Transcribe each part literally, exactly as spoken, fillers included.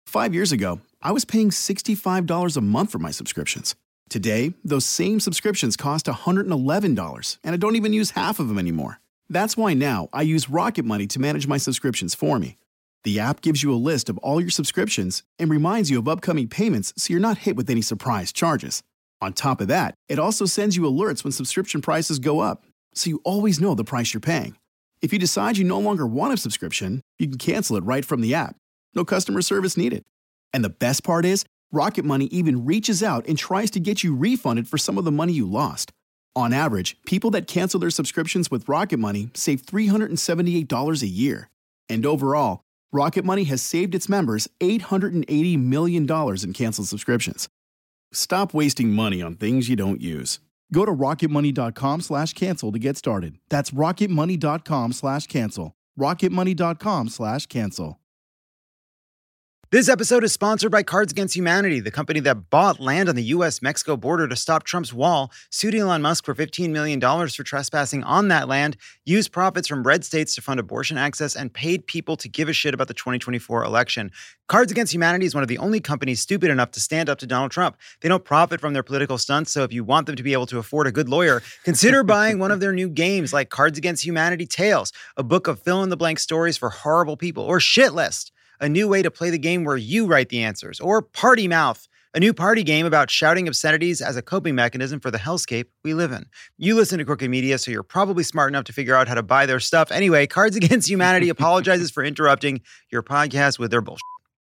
Five years ago, I was paying sixty-five dollars a month for my subscriptions. Today, those same subscriptions cost one hundred eleven dollars, and I don't even use half of them anymore. That's why now I use Rocket Money to manage my subscriptions for me. The app gives you a list of all your subscriptions and reminds you of upcoming payments so you're not hit with any surprise charges. On top of that, it also sends you alerts when subscription prices go up, so you always know the price you're paying. If you decide you no longer want a subscription, you can cancel it right from the app. No customer service needed. And the best part is, Rocket Money even reaches out and tries to get you refunded for some of the money you lost. On average, people that cancel their subscriptions with Rocket Money save three hundred seventy-eight dollars a year. And overall, Rocket Money has saved its members eight hundred eighty million dollars in canceled subscriptions. Stop wasting money on things you don't use. Go to rocketmoney.com slash cancel to get started. That's rocketmoney.com slash cancel. rocketmoney.com slash cancel. This episode is sponsored by Cards Against Humanity, the company that bought land on the U S Mexico border to stop Trump's wall, sued Elon Musk for fifteen million dollars for trespassing on that land, used profits from red states to fund abortion access, and paid people to give a shit about the twenty twenty-four election. Cards Against Humanity is one of the only companies stupid enough to stand up to Donald Trump. They don't profit from their political stunts, so if you want them to be able to afford a good lawyer, consider buying one of their new games like Cards Against Humanity Tales, a book of fill-in-the-blank stories for horrible people, or Shit List, a new way to play the game where you write the answers, or Party Mouth, a new party game about shouting obscenities as a coping mechanism for the hellscape we live in. You listen to Crooked Media, so you're probably smart enough to figure out how to buy their stuff. Anyway, Cards Against Humanity apologizes for interrupting your podcast with their bullshit.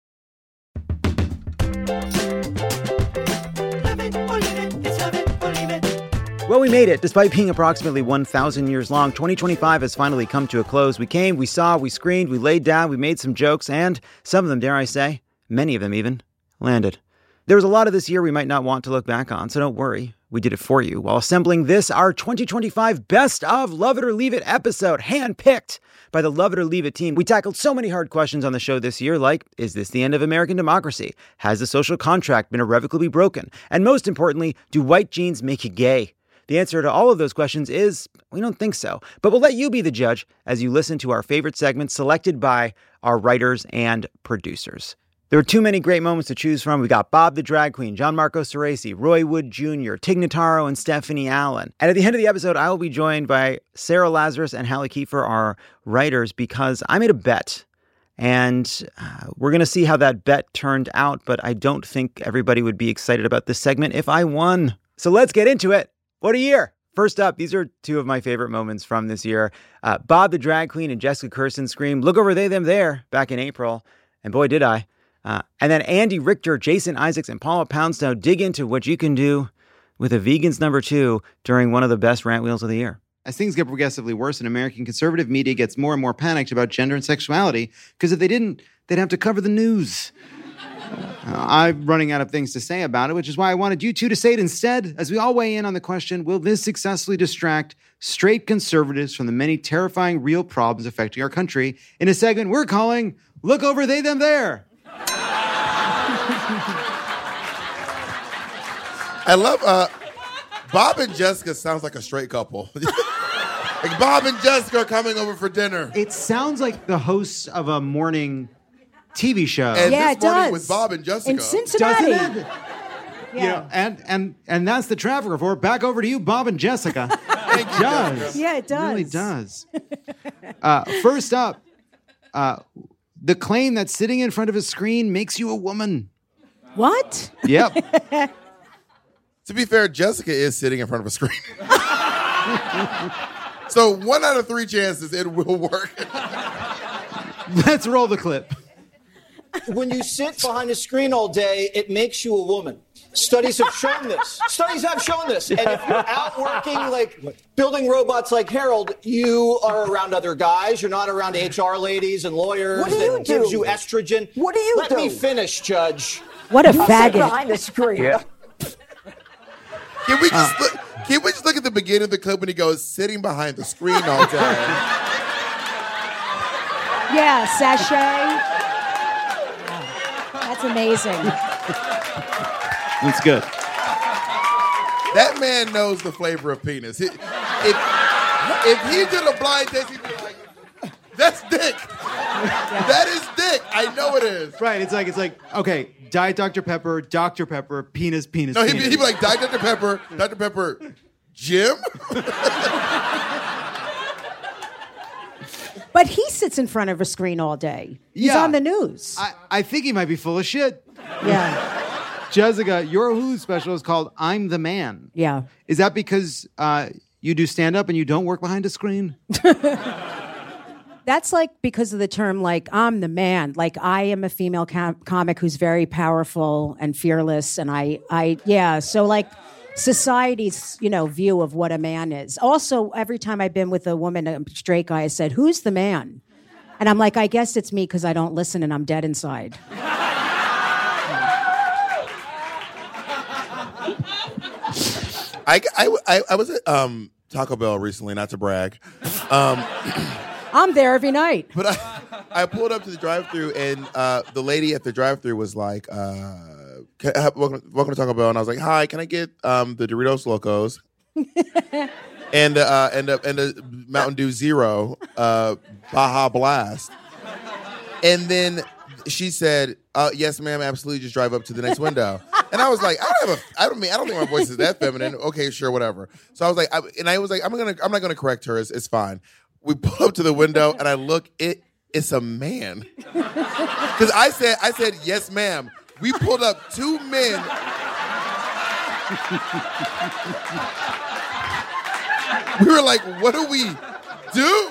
Well, we made it. Despite being approximately one thousand years long, twenty twenty-five has finally come to a close. We came, we saw, we screened, we laid down, we made some jokes, and some of them, dare I say, many of them even, landed. There was a lot of this year we might not want to look back on, so don't worry. We did it for you while assembling this, our twenty twenty-five Best of Love It or Leave It episode, handpicked by the Love It or Leave It team. We tackled so many hard questions on the show this year, like, is this the end of American democracy? Has the social contract been irrevocably broken? And most importantly, do white genes make you gay? The answer to all of those questions is, we don't think so. But we'll let you be the judge as you listen to our favorite segments selected by our writers and producers. There are too many great moments to choose from. We got Bob the Drag Queen, Gianmarco Ceresi, Roy Wood Junior, Tig Notaro, and Stephanie Allen. And at the end of the episode, I will be joined by Sarah Lazarus and Hallie Kiefer, our writers, because I made a bet. And uh, we're going to see how that bet turned out, but I don't think everybody would be excited about this segment if I won. So let's get into it. What a year. First up, these are two of my favorite moments from this year. Uh, Bob the Drag Queen and Jessica Kirson scream, "Look over they, them, there," back in April. And boy, did I. Uh, and then Andy Richter, Jason Isaacs, and Paula Poundstone dig into what you can do with a Vegans number two during one of the best rant wheels of the year. As things get progressively worse and American conservative media gets more and more panicked about gender and sexuality, because if they didn't, they'd have to cover the news. Uh, I'm running out of things to say about it, which is why I wanted you two to say it instead, as we all weigh in on the question, will this successfully distract straight conservatives from the many terrifying real problems affecting our country in a segment we're calling Look Over They, Them, There. I love, uh, Bob and Jessica sounds like a straight couple. Like Bob and Jessica are coming over for dinner. It sounds like the hosts of a morning T V show. And yeah, this it morning does. with Bob and Jessica. In Cincinnati. Doesn't it? Yeah. You know, and, and, and that's the traffic report. Back over to you, Bob and Jessica. Thank It you, does. Jessica. Yeah, it does. It really does. Uh, first up, uh, the claim that sitting in front of a screen makes you a woman. What? Yep. To be fair, Jessica is sitting in front of a screen. So one out of three chances it will work. Let's roll the clip. When you sit behind a screen all day, it makes you a woman. Studies have shown this. Studies have shown this. And if you're out working, like building robots like Harold, you are around other guys. You're not around H R ladies and lawyers. What do you that gives do? you estrogen. What do you Let do? me finish, Judge. What a Sit faggot. behind the screen. Can we just look, can we just look at the beginning of the clip when he goes sitting behind the screen all day? Yeah, sachet. That's amazing. That's good. That man knows the flavor of penis. He- If, if he did a blind test, he'd be like, that's dick. That is dick. quick. I know it is. Right. It's like it's like okay, Diet Doctor Pepper, Doctor Pepper, penis, penis. No, he'd penis. be, he'd be like Diet Doctor Pepper, Doctor Pepper, Jim. But he sits in front of a screen all day. He's Yeah. on the news. I, I think he might be full of shit. yeah. Jessica, your Hulu special is called "I'm the Man." Yeah. Is that because uh, you do stand up and you don't work behind a screen? That's like because of the term, like, I'm the man. Like, I am a female com- comic who's very powerful and fearless. And I, I, yeah. So, like, society's, you know, view of what a man is. Also, every time I've been with a woman, a straight guy, I said, who's the man? And I'm like, I guess it's me because I don't listen and I'm dead inside. I, I, I, I was at um, Taco Bell recently, not to brag. Um, I'm there every night. But I, I pulled up to the drive-thru, and uh, the lady at the drive-thru was like, uh, can, uh, welcome, welcome to Taco Bell. And I was like, hi, can I get um, the Doritos Locos? and, uh, and, uh, and the Mountain Dew Zero, uh, Baja Blast. And then she said, uh, yes, ma'am, absolutely, just drive up to the next window. And I was like, I don't have a, I don't mean, I don't think my voice is that feminine. Okay, sure, whatever. So I was like, I, and I was like, I'm gonna, I'm not gonna correct her. It's, it's fine. We pull up to the window, and I look. It, it's a man. Because I said, I said, yes, ma'am. We pulled up two men. We were like, what do we do?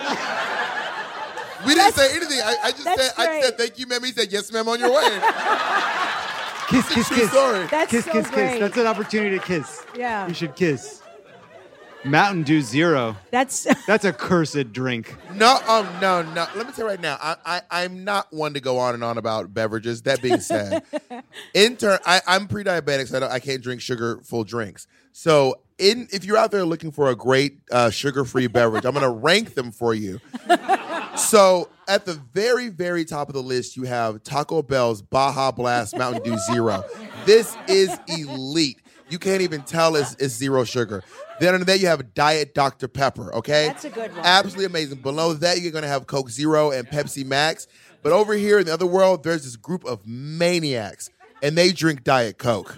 We didn't That's- say anything. I, I just that's said, I great. said, thank you, ma'am. He said, yes, ma'am, on your way. Kiss, kiss, True kiss. story. That's kiss, so kiss, great. kiss. That's an opportunity to kiss. Yeah. You should kiss. Mountain Dew Zero. That's That's a cursed drink. No, um, no, no. Let me tell you right now, I, I, I'm not one to go on and on about beverages. That being said, in turn, I, I'm pre-diabetic, so I, don't, I can't drink sugar-full drinks. So, in if you're out there looking for a great uh, sugar-free beverage, I'm going to rank them for you. So, at the very, very top of the list, you have Taco Bell's Baja Blast Mountain Dew Zero. This is elite. You can't even tell it's, it's zero sugar. Then under that, you have Diet Doctor Pepper, okay? That's a good one. Absolutely amazing. Below that, you're going to have Coke Zero and Pepsi Max. But over here in the other world, there's this group of maniacs, and they drink Diet Coke.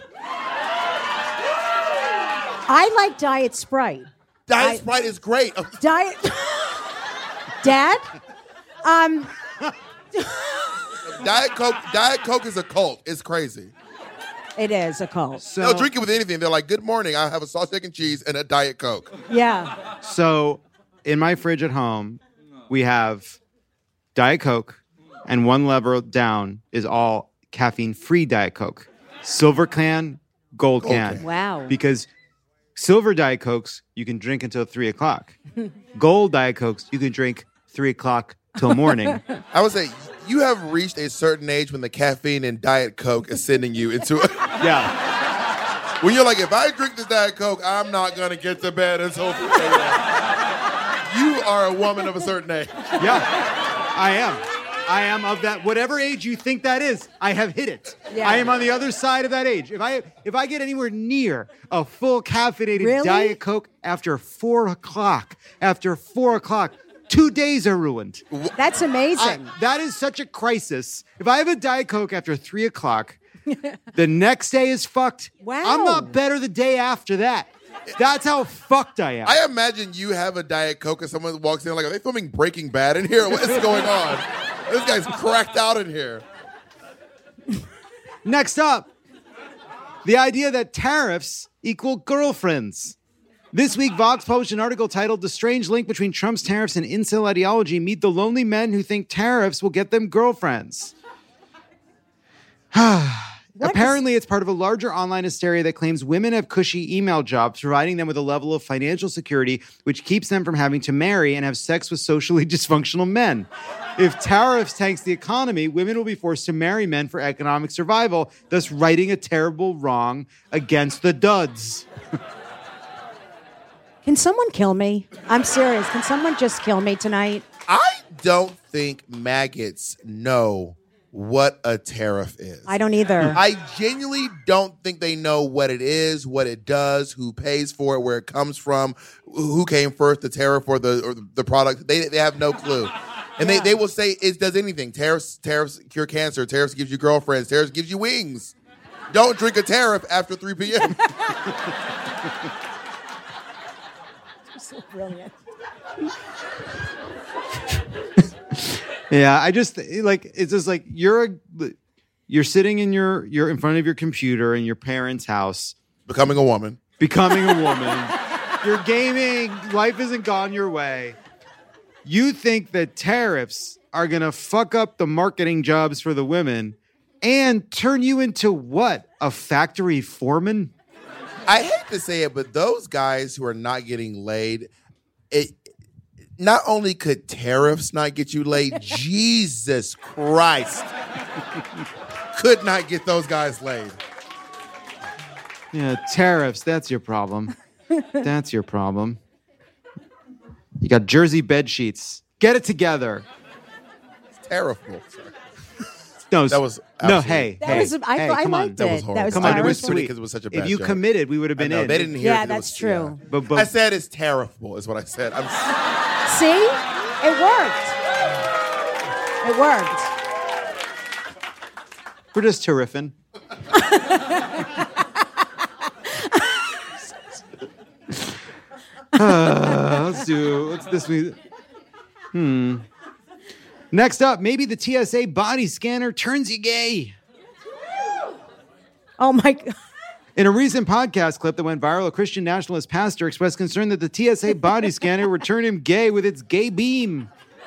I like Diet Sprite. Diet I- Sprite is great. Diet Dad? Um Diet Coke Diet Coke is a cult. It's crazy. It is a cult. So, They'll drink it with anything. They're like, good morning, I'll have a sausage, egg, and cheese and a Diet Coke. Yeah. so in my fridge at home, we have Diet Coke, and one level down is all caffeine-free Diet Coke. Silver can, gold, Gold can. can. Wow. Because silver Diet Cokes, you can drink until three o'clock. Gold Diet Cokes, you can drink three o'clock till morning. I would say you have reached a certain age when the caffeine in Diet Coke is sending you into a... Yeah. When you're like, if I drink this Diet Coke, I'm not going to get to bed until three a.m. You are a woman of a certain age. Yeah. I am. I am of that, whatever age you think that is, I have hit it. Yeah. I am on the other side of that age. If I if I get anywhere near a full caffeinated Really? Diet Coke after four o'clock, after four o'clock, two days are ruined. That's amazing. I- that is such a crisis. If I have a Diet Coke after three o'clock, the next day is fucked. Wow. I'm not better the day after that. That's how fucked I am. I imagine you have a Diet Coke and someone walks in like, are they filming Breaking Bad in here? What is going on? This guy's cracked out in here. Next up, the idea that tariffs equal girlfriends. This week, Vox published an article titled The Strange Link Between Trump's Tariffs and Incel Ideology. Meet the lonely men who think tariffs will get them girlfriends. Apparently, it's part of a larger online hysteria that claims women have cushy email jobs, providing them with a level of financial security which keeps them from having to marry and have sex with socially dysfunctional men. If tariffs tanks the economy, women will be forced to marry men for economic survival, thus righting a terrible wrong against the duds. Can someone kill me? I'm serious. Can someone just kill me tonight? I don't think maggots know what a tariff is. I don't either. I genuinely don't think they know what it is, what it does, who pays for it, where it comes from, who came first, the tariff or the or the product. They they have no clue. And yeah. they, they will say it does anything. Tariffs, tariffs cure cancer. Tariffs gives you girlfriends. Tariffs gives you wings. Don't drink a tariff after three p.m. So brilliant. Yeah, I just like it's just like you're a, you're sitting in your you're in front of your computer in your parents' house, becoming a woman, becoming a woman. You're gaming. Life isn't gone your way. You think that tariffs are gonna fuck up the marketing jobs for the women and turn you into what? A factory foreman? I hate to say it, but those guys who are not getting laid, it. Not only could tariffs not get you laid, Jesus Christ could not get those guys laid. Yeah, tariffs, that's your problem. That's your problem. You got Jersey bed sheets. Get it together. It's terrible. Sorry. No, that was no. Hey, that hey, was, I, hey, I come liked on. That was it. horrible. That was Come on, it was sweet. funny because it was such a bad If you joke. committed, we would have been I know, in. They didn't hear Yeah, it. that's It was, true. Yeah. But, but, I said it's terrible, is what I said. I'm. See, it worked. It worked. We're just terrific. uh, let's do. Let's this week. Hmm. Next up, maybe the T S A body scanner turns you gay. Oh my God. In a recent podcast clip that went viral, a Christian nationalist pastor expressed concern that the T S A body scanner would turn him gay with its gay beam.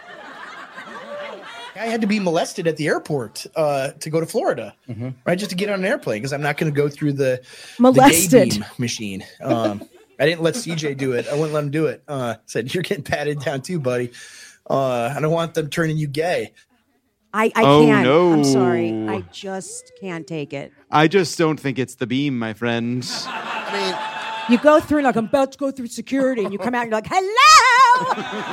I had to be molested at the airport uh, to go to Florida, mm-hmm. right? Just to get on an airplane because I'm not going to go through the, molested. the gay beam machine. Um, I didn't let C J do it. I wouldn't let him do it. Uh, said, you're getting patted down too, buddy. Uh, I don't want them turning you gay. I, I oh, can't. No. I'm sorry. I just can't take it. I just don't think it's the beam, my friend. I mean, you go through like I'm about to go through security, and you come out and you're like, "Hello."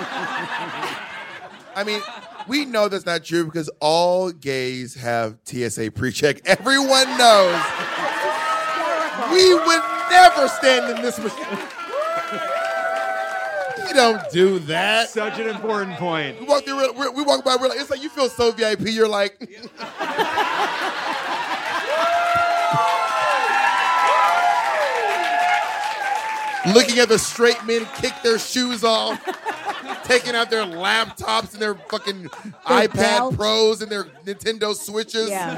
I mean, we know that's not true because all gays have T S A pre-check. Everyone knows. We would never stand in this machine. We don't do that. Such an important point. We walk through. We walk by. We're like, it's like you feel so V I P. You're like. Looking at the straight men kick their shoes off, taking out their laptops and their fucking their iPad belt. Pros and their Nintendo Switches. Yeah.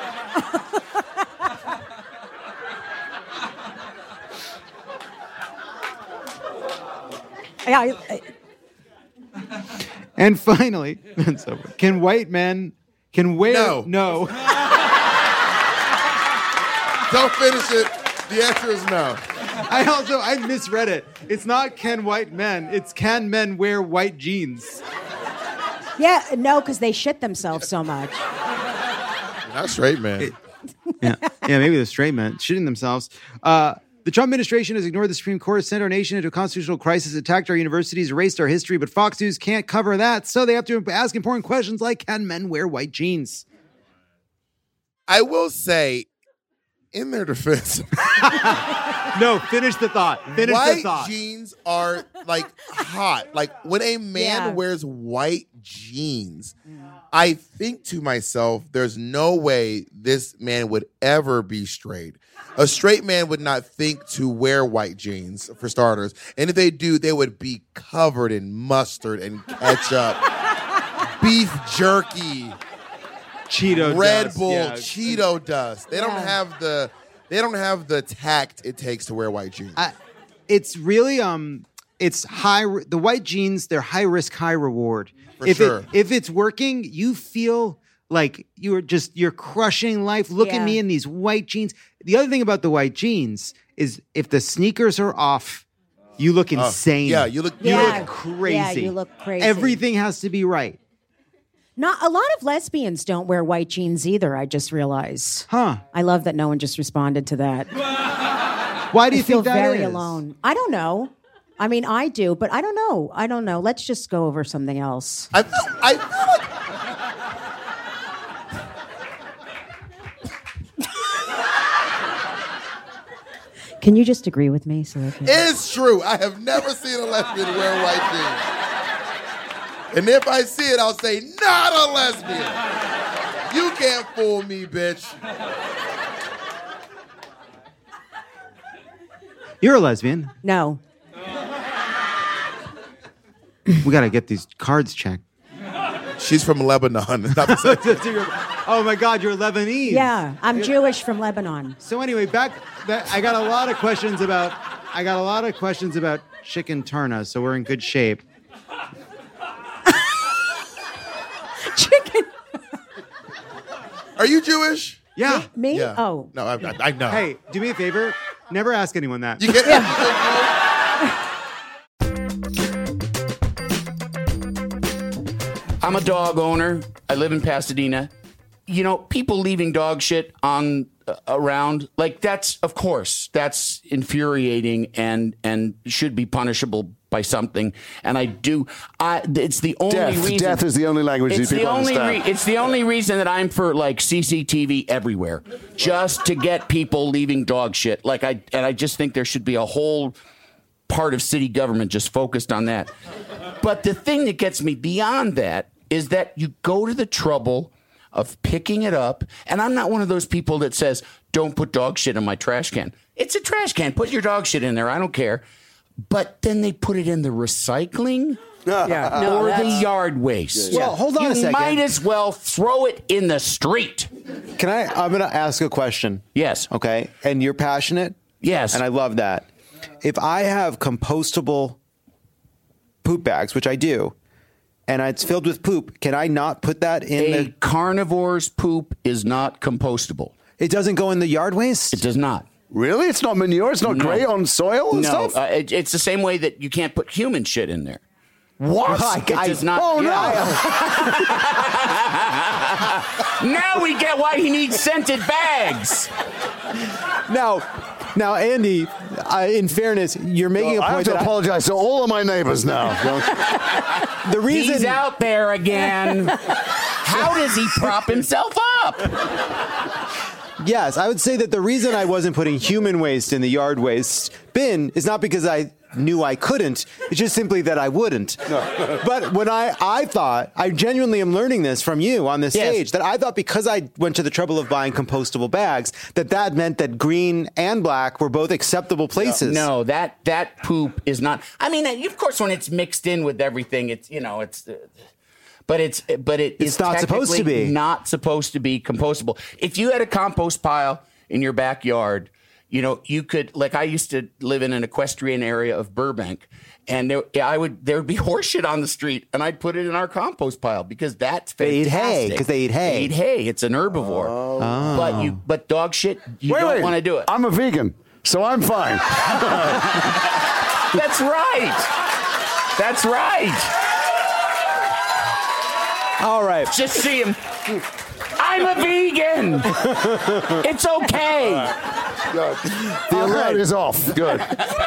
yeah I, I, And finally, so can white men can wear No. no. Don't finish it. The answer is no. I also I misread it. It's not can white men. It's can men wear white jeans. yeah, no, because they shit themselves so much. Not straight, man. It- yeah, yeah, maybe the straight men shitting themselves. Uh, the Trump administration has ignored the Supreme Court, sent our nation into a constitutional crisis, attacked our universities, erased our history, but Fox News can't cover that, so they have to ask important questions like, can men wear white jeans? I will say, in their defense, No, finish the thought. Finish white the thought. jeans are like hot. Like when a man Yeah. wears white jeans, I think to myself, there's no way this man would ever be straight. A straight man would not think to wear white jeans, for starters. And if they do, they would be covered in mustard and ketchup, beef jerky, Cheeto Red dust, Bull, yeah. Cheeto dust. They don't Yeah. have the they don't have the tact it takes to wear white jeans. I, it's really um it's high the white jeans, they're high risk, high reward. For if sure. it, if it's working, you feel like you're just you're crushing life. Look Yeah. at me in these white jeans. The other thing about the white jeans is if the sneakers are off, you look Oh, insane. yeah, you look you You Yeah. look crazy. Yeah, you look crazy. Everything has to be right. Not a lot of lesbians don't wear white jeans either. I just realized. Huh. I love that no one just responded to that. Why do you I feel think that very is? alone. I don't know. I mean, I do, but I don't know. I don't know. Let's just go over something else. I feel, I feel like Can you just agree with me? So I can... it's true. I have never seen a lesbian wear white And if I see it, I'll say, not a lesbian. You can't fool me, bitch. You're a lesbian. No. We got to get these cards checked. She's from Lebanon. Not the Oh, my God, you're Lebanese. Yeah, I'm Jewish from Lebanon. So anyway, back, that, I got a lot of questions about, I got a lot of questions about chicken turna, so we're in good shape. Chicken. Are you Jewish? Yeah. Me? Yeah. Oh. No, I, I, I know. Hey, do me a favor. Never ask anyone that. You get I'm a dog owner. I live in Pasadena. You know, people leaving dog shit on uh, around, like that's, of course, that's infuriating and and should be punishable by something. And I do. I it's the only Death. reason. Death is the only language It's these the people only. understand. Re- it's the only reason that I'm for like C C T V everywhere, just to get people leaving dog shit. Like I and I just think there should be a whole part of city government just focused on that. But the thing that gets me beyond that is that you go to the trouble of picking it up. And I'm not one of those people that says, don't put dog shit in my trash can. It's a trash can. Put your dog shit in there. I don't care. But then they put it in the recycling Yeah. No, or the that's- yard waste. Well, hold on you a second. might as well throw it in the street. Can I? I'm going to ask a question. Yes. Okay. And you're passionate. Yes. And I love that. If I have compostable poop bags, which I do, and it's filled with poop, can I not put that in A the? carnivore's poop is not compostable. It doesn't go in the yard waste. It does not. Really? It's not manure? It's not No. great on soil and No, stuff? uh, it, it's the same way that you can't put human shit in there. What? I- It I- does not. Oh, no. Now we get why he needs scented bags. Now, now, Andy. Uh, in fairness, you're making a I have point to that I- apologize to all of my neighbors now. the reason He's out there again. How does he prop himself up? Yes, I would say that the reason I wasn't putting human waste in the yard waste bin is not because I knew I couldn't. It's just simply that I wouldn't. But when I, I thought, I genuinely am learning this from you on this Yes. stage, that I thought because I went to the trouble of buying compostable bags, that that meant that green and black were both acceptable places. No, that that poop is not. I mean, of course, when it's mixed in with everything, it's you know, it's. Uh, But it's but it It's is not supposed to technically be. not supposed to be compostable. If you had a compost pile in your backyard, you know you could like I used to live in an equestrian area of Burbank, and there I would there would be horse shit on the street, and I'd put it in our compost pile because that's They eat fantastic. hay, 'cause they eat hay. They eat hay. It's an herbivore. But you but dog shit, you Wait, don't wait. want to do it. I'm a vegan, so I'm fine. That's right. That's right. All right. Just see him. I'm a vegan. It's okay. The alert is off. Good.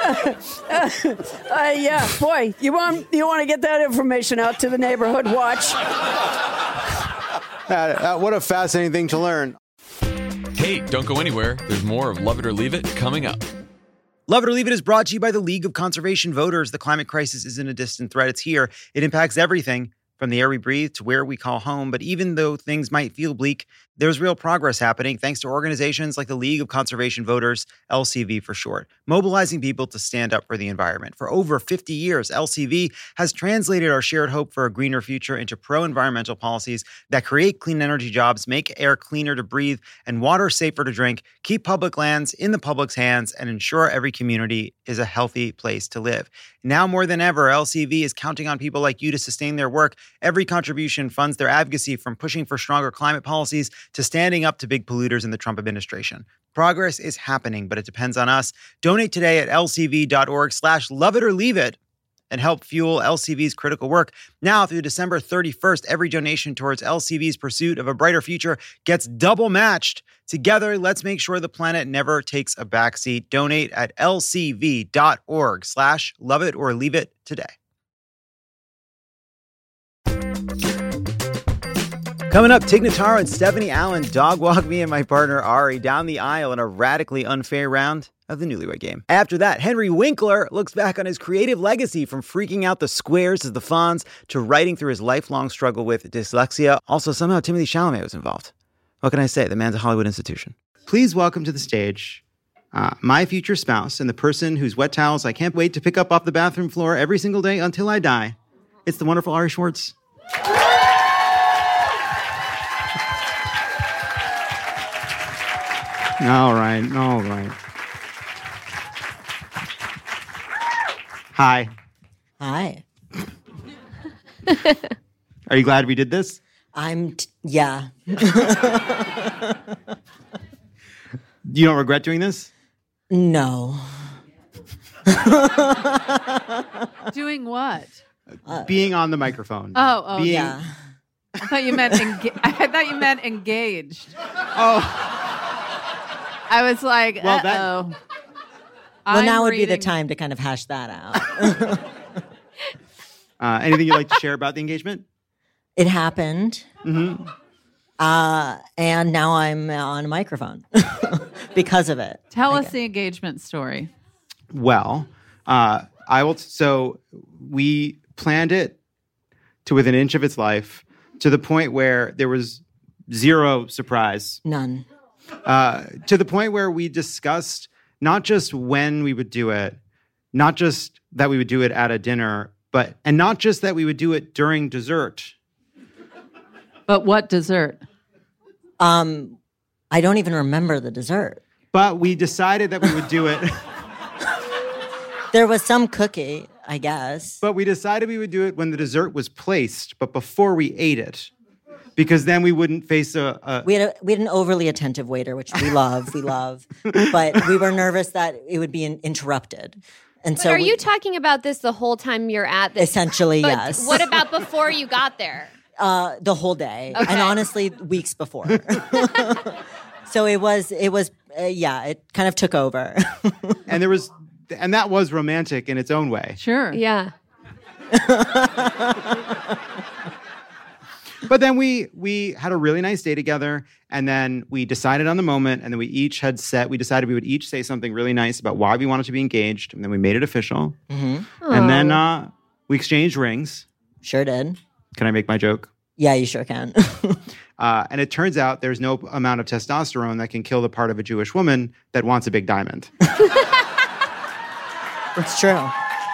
Uh, yeah, boy, you want you want to get that information out to the neighborhood watch. Uh, uh, what a fascinating thing to learn. Hey, don't go anywhere. There's more of Love It or Leave It coming up. Love It or Leave It is brought to you by the League of Conservation Voters. The climate crisis isn't a distant threat. It's here. It impacts everything from the air we breathe to where we call home. But even though things might feel bleak, there's real progress happening thanks to organizations like the League of Conservation Voters, L C V for short, mobilizing people to stand up for the environment. For over fifty years, L C V has translated our shared hope for a greener future into pro-environmental policies that create clean energy jobs, make air cleaner to breathe, and water safer to drink, keep public lands in the public's hands, and ensure every community is a healthy place to live. Now more than ever, L C V is counting on people like you to sustain their work. Every contribution funds their advocacy, from pushing for stronger climate policies to standing up to big polluters in the Trump administration. Progress is happening, but it depends on us. Donate today at lcv.org slash love it or leave it and help fuel L C V's critical work. Now through December thirty-first, every donation towards L C V's pursuit of a brighter future gets double matched. Together, let's make sure the planet never takes a backseat. Donate at lcv.org slash love it or leave it today. Coming up, Tig Notaro and Stephanie Allen dog walk me and my partner Ari down the aisle in a radically unfair round of the Newlywed Game. After that, Henry Winkler looks back on his creative legacy from freaking out the squares as the Fonz to writing through his lifelong struggle with dyslexia. Also, somehow Timothée Chalamet was involved. What can I say? The man's a Hollywood institution. Please welcome to the stage uh, my future spouse and the person whose wet towels I can't wait to pick up off the bathroom floor every single day until I die. It's the wonderful Ari Schwartz. All right, all right. Hi. Hi. Are you glad we did this? I'm, t- yeah. You don't regret doing this? No. Doing what? Uh, Being on the microphone. Oh, oh, Being... yeah. I thought you meant enga- I thought you meant engaged. Oh. I was like, well, uh-oh. That... Well, I'm now would reading... be the time to kind of hash that out. uh, anything you'd like to share about the engagement? It happened. Mm-hmm. Uh, and now I'm on a microphone because of it. Tell us the engagement story. Well, uh, I will. T- so we planned it to within an inch of its life, to the point where there was zero surprise. None. Uh, to the point where we discussed not just when we would do it, not just that we would do it at a dinner, but and not just that we would do it during dessert. But what dessert? Um, I don't even remember the dessert. But we decided that we would do it. There was some cookie, I guess. But we decided we would do it when the dessert was placed, but before we ate it. Because then we wouldn't face a, a... We had a, we had an overly attentive waiter, which we love, we love. But we were nervous that it would be in, interrupted. And but so are we, you talking about this the whole time you're at this? Essentially, but yes. What about before you got there? Uh, the whole day. Okay. And honestly, weeks before. So it was, it was, uh, yeah, it kind of took over. And there was, and that was romantic in its own way. Sure. Yeah. But then we we had a really nice day together, and then we decided on the moment, and then we each had set, we decided we would each say something really nice about why we wanted to be engaged, and then we made it official. Mm-hmm. And then uh, we exchanged rings. Sure did. Can I make my joke? Yeah, you sure can. uh, and it turns out there's no amount of testosterone that can kill the part of a Jewish woman that wants a big diamond. It's true.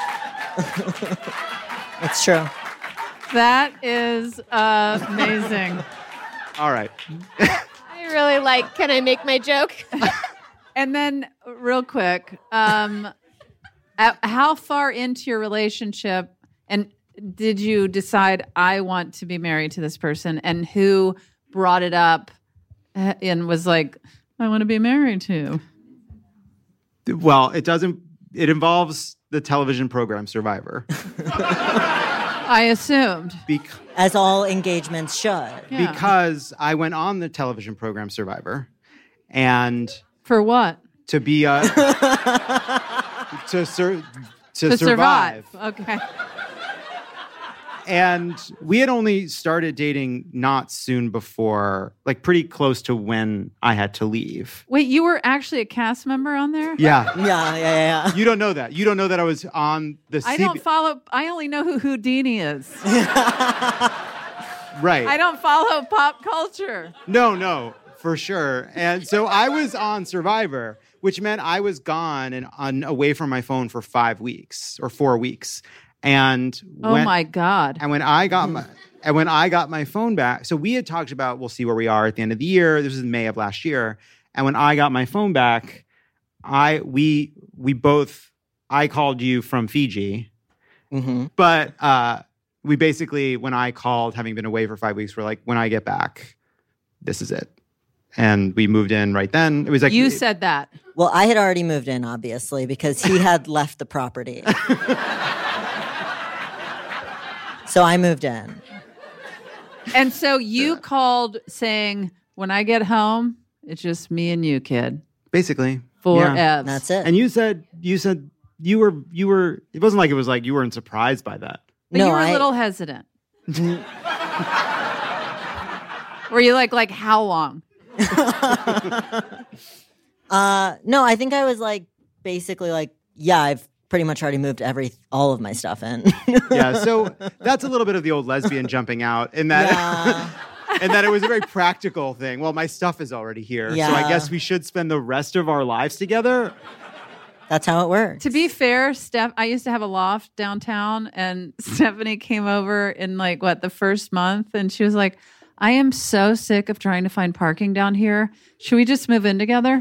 It's true. That is uh, amazing. All right. I really like, can I make my joke? And then, real quick, um, at, how far into your relationship, and did you decide, I want to be married to this person? And who brought it up and was like, I want to be married to? Well, it doesn't, it involves the television program Survivor. I assumed. Bec- As all engagements should. Yeah. Because I went on the television program Survivor. And... For what? To be a... to, sur- to, to survive. survive. Okay. And we had only started dating not soon before, like pretty close to when I had to leave. Wait, you were actually a cast member on there? Yeah. Yeah, yeah, yeah. You don't know that. You don't know that I was on the I C B- don't follow, I only know who Houdini is. Right. I don't follow pop culture. No, no, for sure. And so I was on Survivor, which meant I was gone and on, away from my phone for five weeks or four weeks. And oh when, my God. And when I got my and when I got my phone back, so we had talked about we'll see where we are at the end of the year. This was in May of last year. And when I got my phone back, I we we both I called you from Fiji. Mm-hmm. But uh, we basically, when I called, having been away for five weeks, we're like, when I get back, this is it. And we moved in right then. It was like you it, said that. Well, I had already moved in, obviously, because he had left the property. So I moved in. And so you called saying, when I get home, it's just me and you, kid. Basically. For yeah. Evs. That's it. And you said, you said you were, you were, it wasn't like it was like you weren't surprised by that. But no, you were I, a little hesitant. Were you like, like how long? Uh, no, I think I was like basically like, yeah, I've pretty much already moved every all of my stuff in. Yeah, so that's a little bit of the old lesbian jumping out in that Yeah. and that it was a very practical thing. Well, my stuff is already here, so I Yeah. guess we should spend the rest of our lives together. That's how it works. To be fair, Steph, I used to have a loft downtown, and Stephanie came over in like what the first month, and she was like, "I am so sick of trying to find parking down here. Should we just move in together?"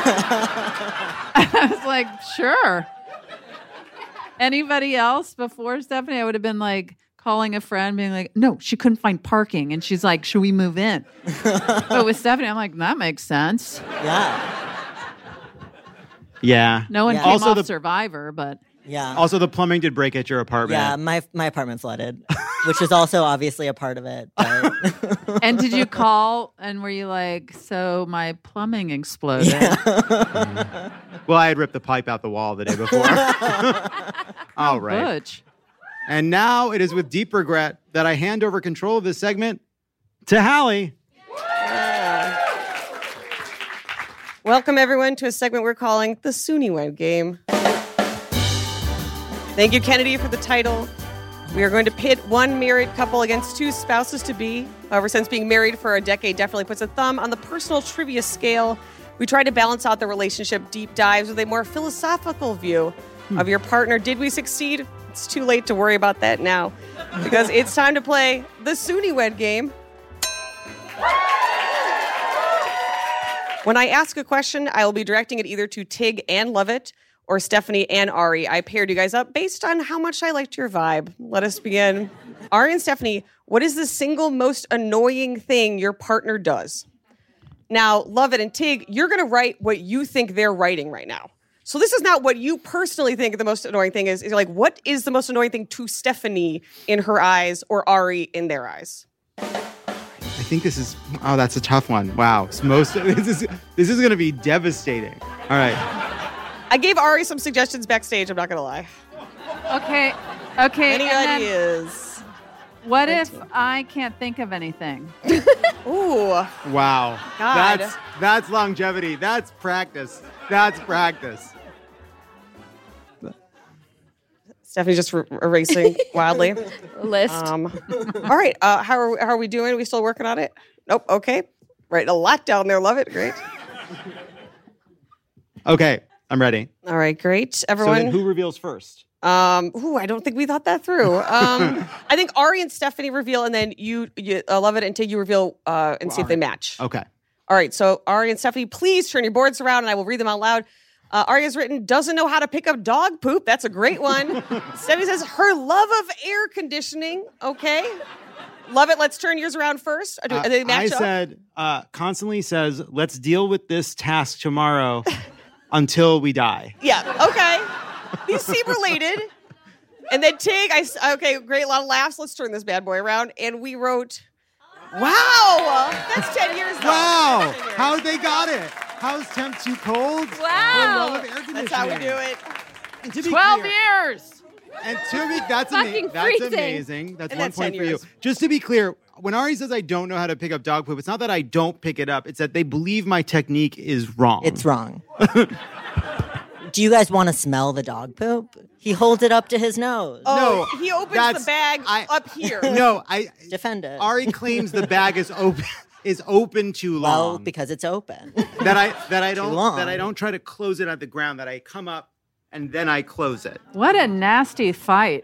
I was like, "Sure." Anybody else before Stephanie, I would have been like calling a friend, being like, "No, she couldn't find parking," and she's like, "Should we move in?" But with Stephanie, I'm like, "That makes sense." Yeah. Yeah. No one Yeah. came Also off the- Survivor, but Yeah. Also, the plumbing did break at your apartment. Yeah, my my apartment flooded, which is also obviously a part of it. But and did you call and were you like, "So my plumbing exploded"? Well, I had ripped the pipe out the wall the day before. All right. Butch. And now it is with deep regret that I hand over control of this segment to Hallie. Welcome, everyone, to a segment we're calling the Sunniwed Game. Thank you, Kennedy, for the title. We are going to pit one married couple against two spouses-to-be. However, since being married for a decade definitely puts a thumb on the personal trivia scale, we try to balance out the relationship deep dives with a more philosophical view of your partner. Did we succeed? It's too late to worry about that now, because it's time to play the Sunniwed Game. When I ask a question, I will be directing it either to Tig and Lovett or Stephanie and Ari. I paired you guys up based on how much I liked your vibe. Let us begin. Ari and Stephanie, what is the single most annoying thing your partner does? Now, Lovett and Tig, you're going to write what you think they're writing right now. So this is not what you personally think the most annoying thing is. It's like, what is the most annoying thing to Stephanie in her eyes or Ari in their eyes? I think this is, oh, that's a tough one. Wow. It's most, this is, this is going to be devastating. All right. I gave Ari some suggestions backstage, I'm not going to lie. Okay. Okay. Any and then ideas? What if I can't think of anything? Ooh. Wow. God. That's, that's longevity. That's practice. That's practice. Stephanie's just r- erasing wildly. List. Um, all right. Uh, how are we, how are we doing? Are we still working on it? Nope. Okay. Right. A lot down there. Love it. Great. Okay. I'm ready. All right. Great. So Everyone. then who reveals first? Um, ooh, I don't think we thought that through. Um, I think Ari and Stephanie reveal, and then you, you uh, Love it until you reveal uh, and see if they match. Okay. All right. So Ari and Stephanie, please turn your boards around, and I will read them out loud. Uh, Ari has written, doesn't know how to pick up dog poop. That's a great one. Stephanie says, her love of air conditioning. Okay. Love it. Let's turn yours around first. Do, Uh, they match I up? said, uh, constantly says, let's deal with this task tomorrow until we die. Yeah. Okay. These seem related. And then Tig, I, s- okay, great. A lot of laughs. Let's turn this bad boy around. And we wrote, wow. That's ten years though. Wow. That's ten years. How they got it? How's temp too cold? Wow. Love of air conditioning. That's how we do it. And to be Twelve clear- years. And to be, that's, ama- Fucking that's freezing. amazing. That's And one that's point ten for you. years. Just to be clear, when Ari says I don't know how to pick up dog poop, it's not that I don't pick it up. It's that they believe my technique is wrong. it's wrong. Do you guys want to smell the dog poop? He holds it up to his nose. Oh, No, he opens the that's- bag I- up here. No, I. Defend it. Ari claims the bag is open is open too long. Well, because it's open. that I that I don't long. that I don't try to close it at the ground. That I come up and then I close it. What a nasty fight.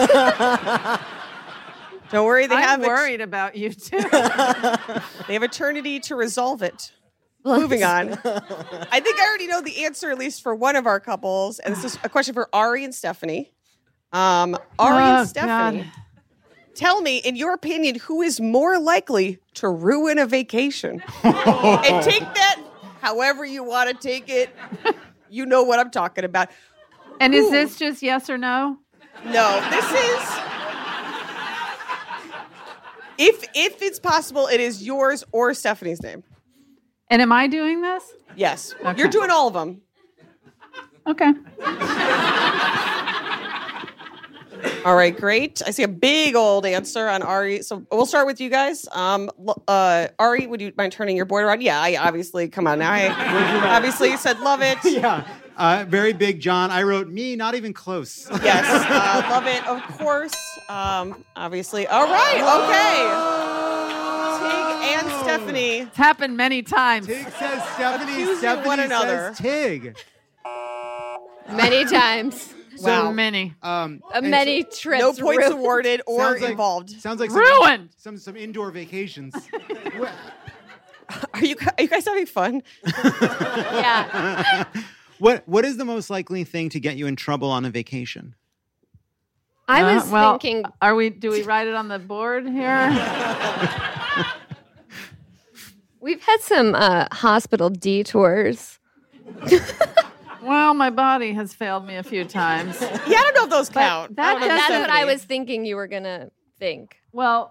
Don't worry, they I'm have et- worried about you too. they have eternity to resolve it. Moving on. I think I already know the answer, at least for one of our couples. And this is a question for Ari and Stephanie. Um, Ari Oh, and Stephanie, God. tell me, in your opinion, who is more likely to ruin a vacation? And take that however you want to take it. You know what I'm talking about. And is Ooh. this just yes or no? No, this is. If if it's possible, it is yours or Stephanie's name. And am I doing this? Yes, Okay. you're doing all of them. Okay. All right, great. I see a big old answer on Ari. So we'll start with you guys. Um, uh, Ari, would you mind turning your board around? Yeah, I obviously, come on now. I obviously said love it. Yeah. Uh, very big, John. I wrote me, not even close. Yes, uh, love it, of course. Um, obviously. All right, okay. Tig and Stephanie. It's happened many times. Tig says Stephanie, Accusing Stephanie one another. says Tig. Many times. So Wow. many. Um, Uh, and many so- trips. No points ruined. awarded or Sounds like- involved. Sounds like some, Ruined. some some indoor vacations. Are you, are you guys having fun? Yeah. What what is the most likely thing to get you in trouble on a vacation? I Uh, was well, thinking. Are we? Do we write it on the board here? We've had some uh, hospital detours. Well, my body has failed me a few times. Yeah, I don't know if those count. that I don't know if That's Stephanie- what I was thinking you were gonna think. Well,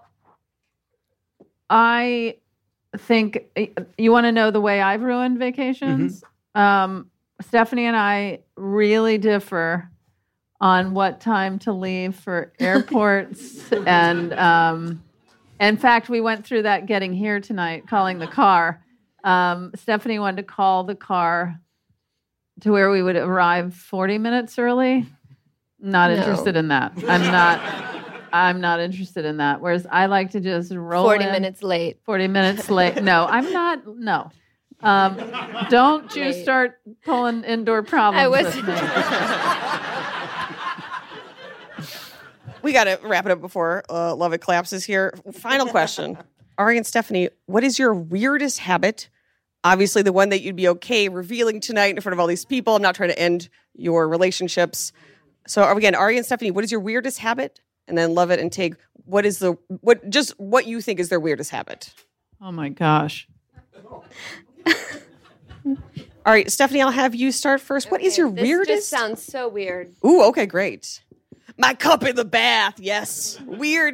I think you want to know the way I've ruined vacations. Um, Stephanie and I really differ on what time to leave for airports, and um, in fact, we went through that getting here tonight, calling the car. Um, Stephanie wanted to call the car to where we would arrive forty minutes early. Not No. interested in that. I'm not. I'm not interested in that. Whereas I like to just roll Forty in. minutes late. forty minutes late. No, I'm not. No. Um, don't you Late. start pulling indoor problems I was. with me. We got to wrap it up before uh, Love It collapses here. Final question. Ari and Stephanie, what is your weirdest habit? Obviously, the one that you'd be okay revealing tonight in front of all these people. I'm not trying to end your relationships. So again, Ari and Stephanie, what is your weirdest habit? And then Love It and Tig, what is the what? Just what you think is their weirdest habit? Oh my gosh. All right, Stephanie, I'll have you start first. What is Okay, your this weirdest? Just sounds so weird. Ooh, okay, great. My cup in the bath. Yes, weird.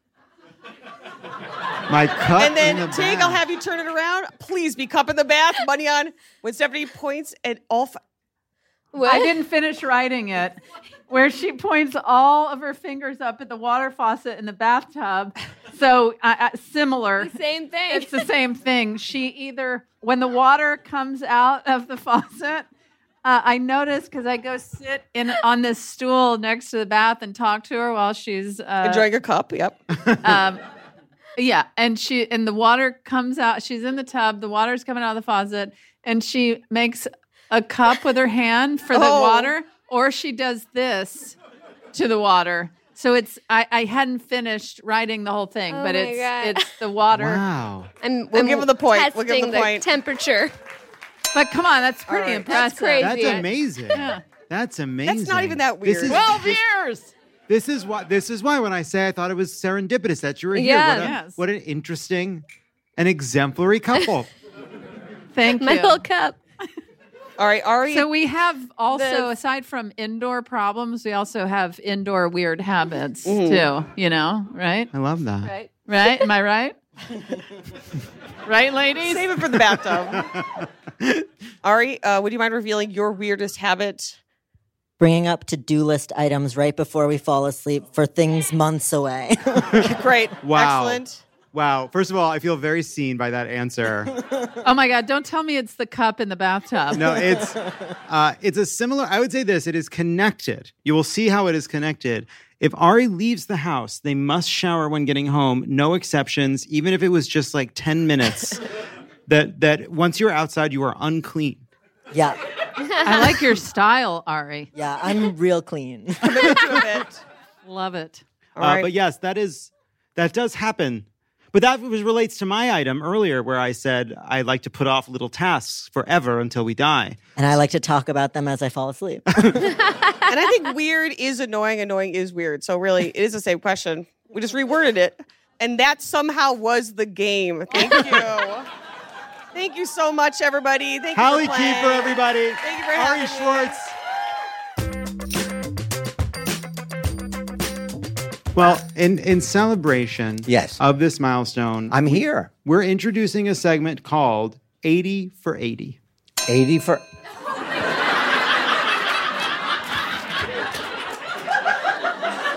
My cup And then in the Tig, bath. I'll have you turn it around. Please be cup in the bath. Money on when Stephanie points at all. F- I didn't finish writing it. Where she points all of her fingers up at the water faucet in the bathtub. So uh, uh, similar. The same thing. It's the same thing. She either, when the water comes out of the faucet, uh, I notice because I go sit in on this stool next to the bath and talk to her while she's uh, Enjoying her cup. Yep. um, yeah, and she and the water comes out. She's in the tub. The water's coming out of the faucet, and she makes a cup with her hand for the Oh. water, or she does this to the water. So it's I, I hadn't finished writing the whole thing, Oh but my it's God. it's the water. Wow. I'm, We'll I'm give him the point. Testing We'll give him the point. temperature. But come on, that's pretty right. impressive. That's crazy. That's amazing. Yeah. That's amazing. That's not even that This weird. is, Twelve this, years. this is why. This is why when I say I thought it was serendipitous that you were here. Yeah. What, a- Yes. what an interesting and exemplary couple. Thank My you. little cup. All right, Ari. So we have also, The- aside from indoor problems, we also have indoor weird habits Mm-hmm. too. You know, right? I love that. Right. Right? Am I right? Right, ladies? Save it for the bathtub. Ari, uh, would you mind revealing your weirdest habit? Bringing up to-do list items right before we fall asleep for things months away. Great. Wow. Excellent. Wow. First of all, I feel very seen by that answer. Oh my God! Don't tell me it's the cup in the bathtub. No, it's uh, it's a similar. I would say this. It is connected. You will see how it is connected. If Ari leaves the house, they must shower when getting home. No exceptions. Even if it was just like ten minutes. that that once you're outside, you are unclean. Yeah. I like your style, Ari. Yeah, I'm real clean. Committed to a bit. Love it. All Uh, right. But yes, that is that does happen. But that was, relates to my item earlier, where I said I like to put off little tasks forever until we die. And I like to talk about them as I fall asleep. And I think weird is annoying, annoying is weird. So really, it is the same question. We just reworded it. And that somehow was the game. Thank you. Thank you so much, everybody. Thank you Hallie for playing. Kiefer, everybody. Thank you for Ari having me. Schwartz. Well, in, in celebration Yes. of this milestone, I'm here. we're introducing a segment called eighty for eighty. eighty for.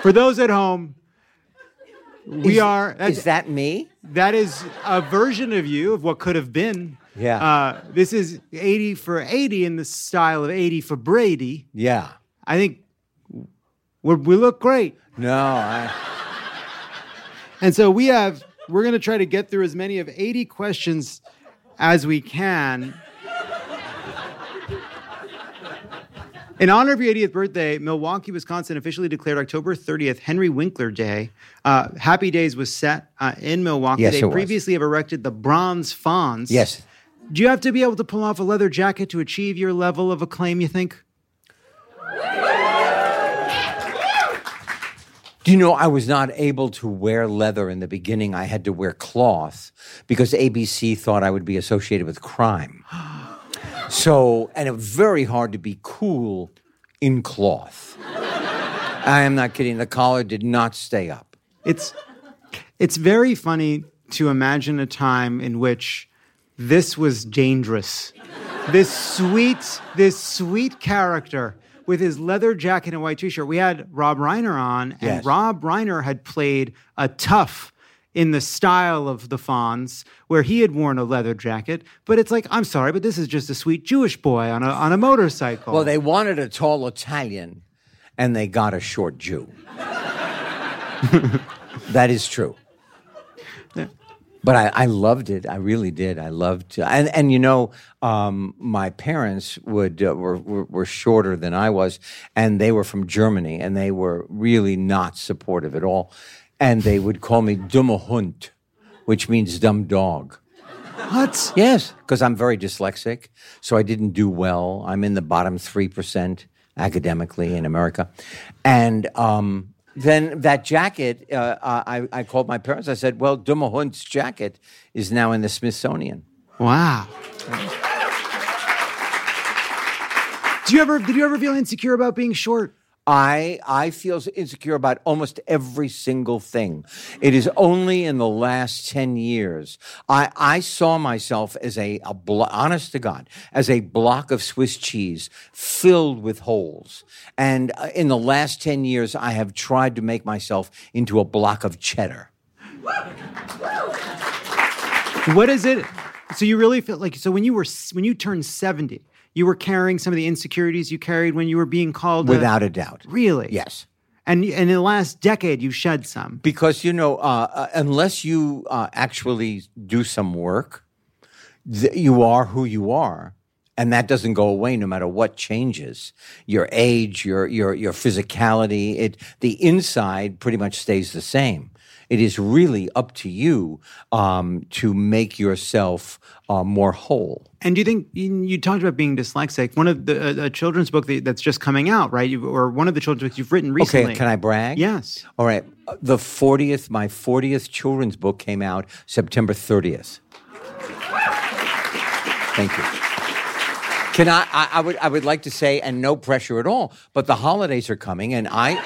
For those at home, we Is- are. is that me? That is a version of you of what could have been. Yeah. Uh, this is eighty for eighty in the style of eighty for Brady. Yeah. I think we're, we look great. No, I. And so we have, we're going to try to get through as many of eighty questions as we can. In honor of your eightieth birthday, Milwaukee, Wisconsin officially declared October thirtieth Henry Winkler Day. Uh, Happy Days was set uh, in Milwaukee. Yes, they it was. previously have erected the bronze fawns. Yes. Do you have to be able to pull off a leather jacket to achieve your level of acclaim, you think? Do you know I was not able to wear leather in the beginning? I had to wear cloth because A B C thought I would be associated with crime. So, and it was very hard to be cool in cloth. I am not kidding. The collar did not stay up. It's it's very funny to imagine a time in which this was dangerous. This sweet, this sweet character with his leather jacket and white t-shirt. We had Rob Reiner on, and Yes. Rob Reiner had played a tough in the style of the Fonz, where he had worn a leather jacket. But it's like, I'm sorry, but this is just a sweet Jewish boy on a on a motorcycle. Well, they wanted a tall Italian, and they got a short Jew. That is true. But I, I loved it. I really did. I loved, and and you know, um, my parents would uh, were, were were shorter than I was, and they were from Germany, and they were really not supportive at all, and they would call me dummer Hund, which means dumb dog. What? Yes, because I'm very dyslexic, so I didn't do well. I'm in the bottom three percent academically in America, and. Um, Then that jacket, uh, I, I called my parents. I said, well, Dummer Hund's jacket is now in the Smithsonian. Wow. Do you ever, did you ever feel insecure about being short? I I feel insecure about almost every single thing. It is only in the last ten years. I, I saw myself as a, a blo- honest to God, as a block of Swiss cheese filled with holes. And uh, in the last ten years, I have tried to make myself into a block of cheddar. What is it? So you really feel like, so when you were, when you turned seventy, you were carrying some of the insecurities you carried when you were being called? Without a doubt. Really? Yes. And, and in the last decade, you shed some. Because, you know, uh, uh, unless you uh, actually do some work, th- you are who you are. And that doesn't go away no matter what changes. Your age, your your your physicality, it the inside pretty much stays the same. It is really up to you um, to make yourself uh, more whole. And do you think, you, you talked about being dyslexic, one of the, a, a children's book that, that's just coming out, right? You, or one of the children's books you've written recently. Okay, can I brag? Yes. All right. The fortieth, my fortieth children's book came out September thirtieth. Thank you. Can I, I, I would, I would like to say, and no pressure at all, but the holidays are coming, and I,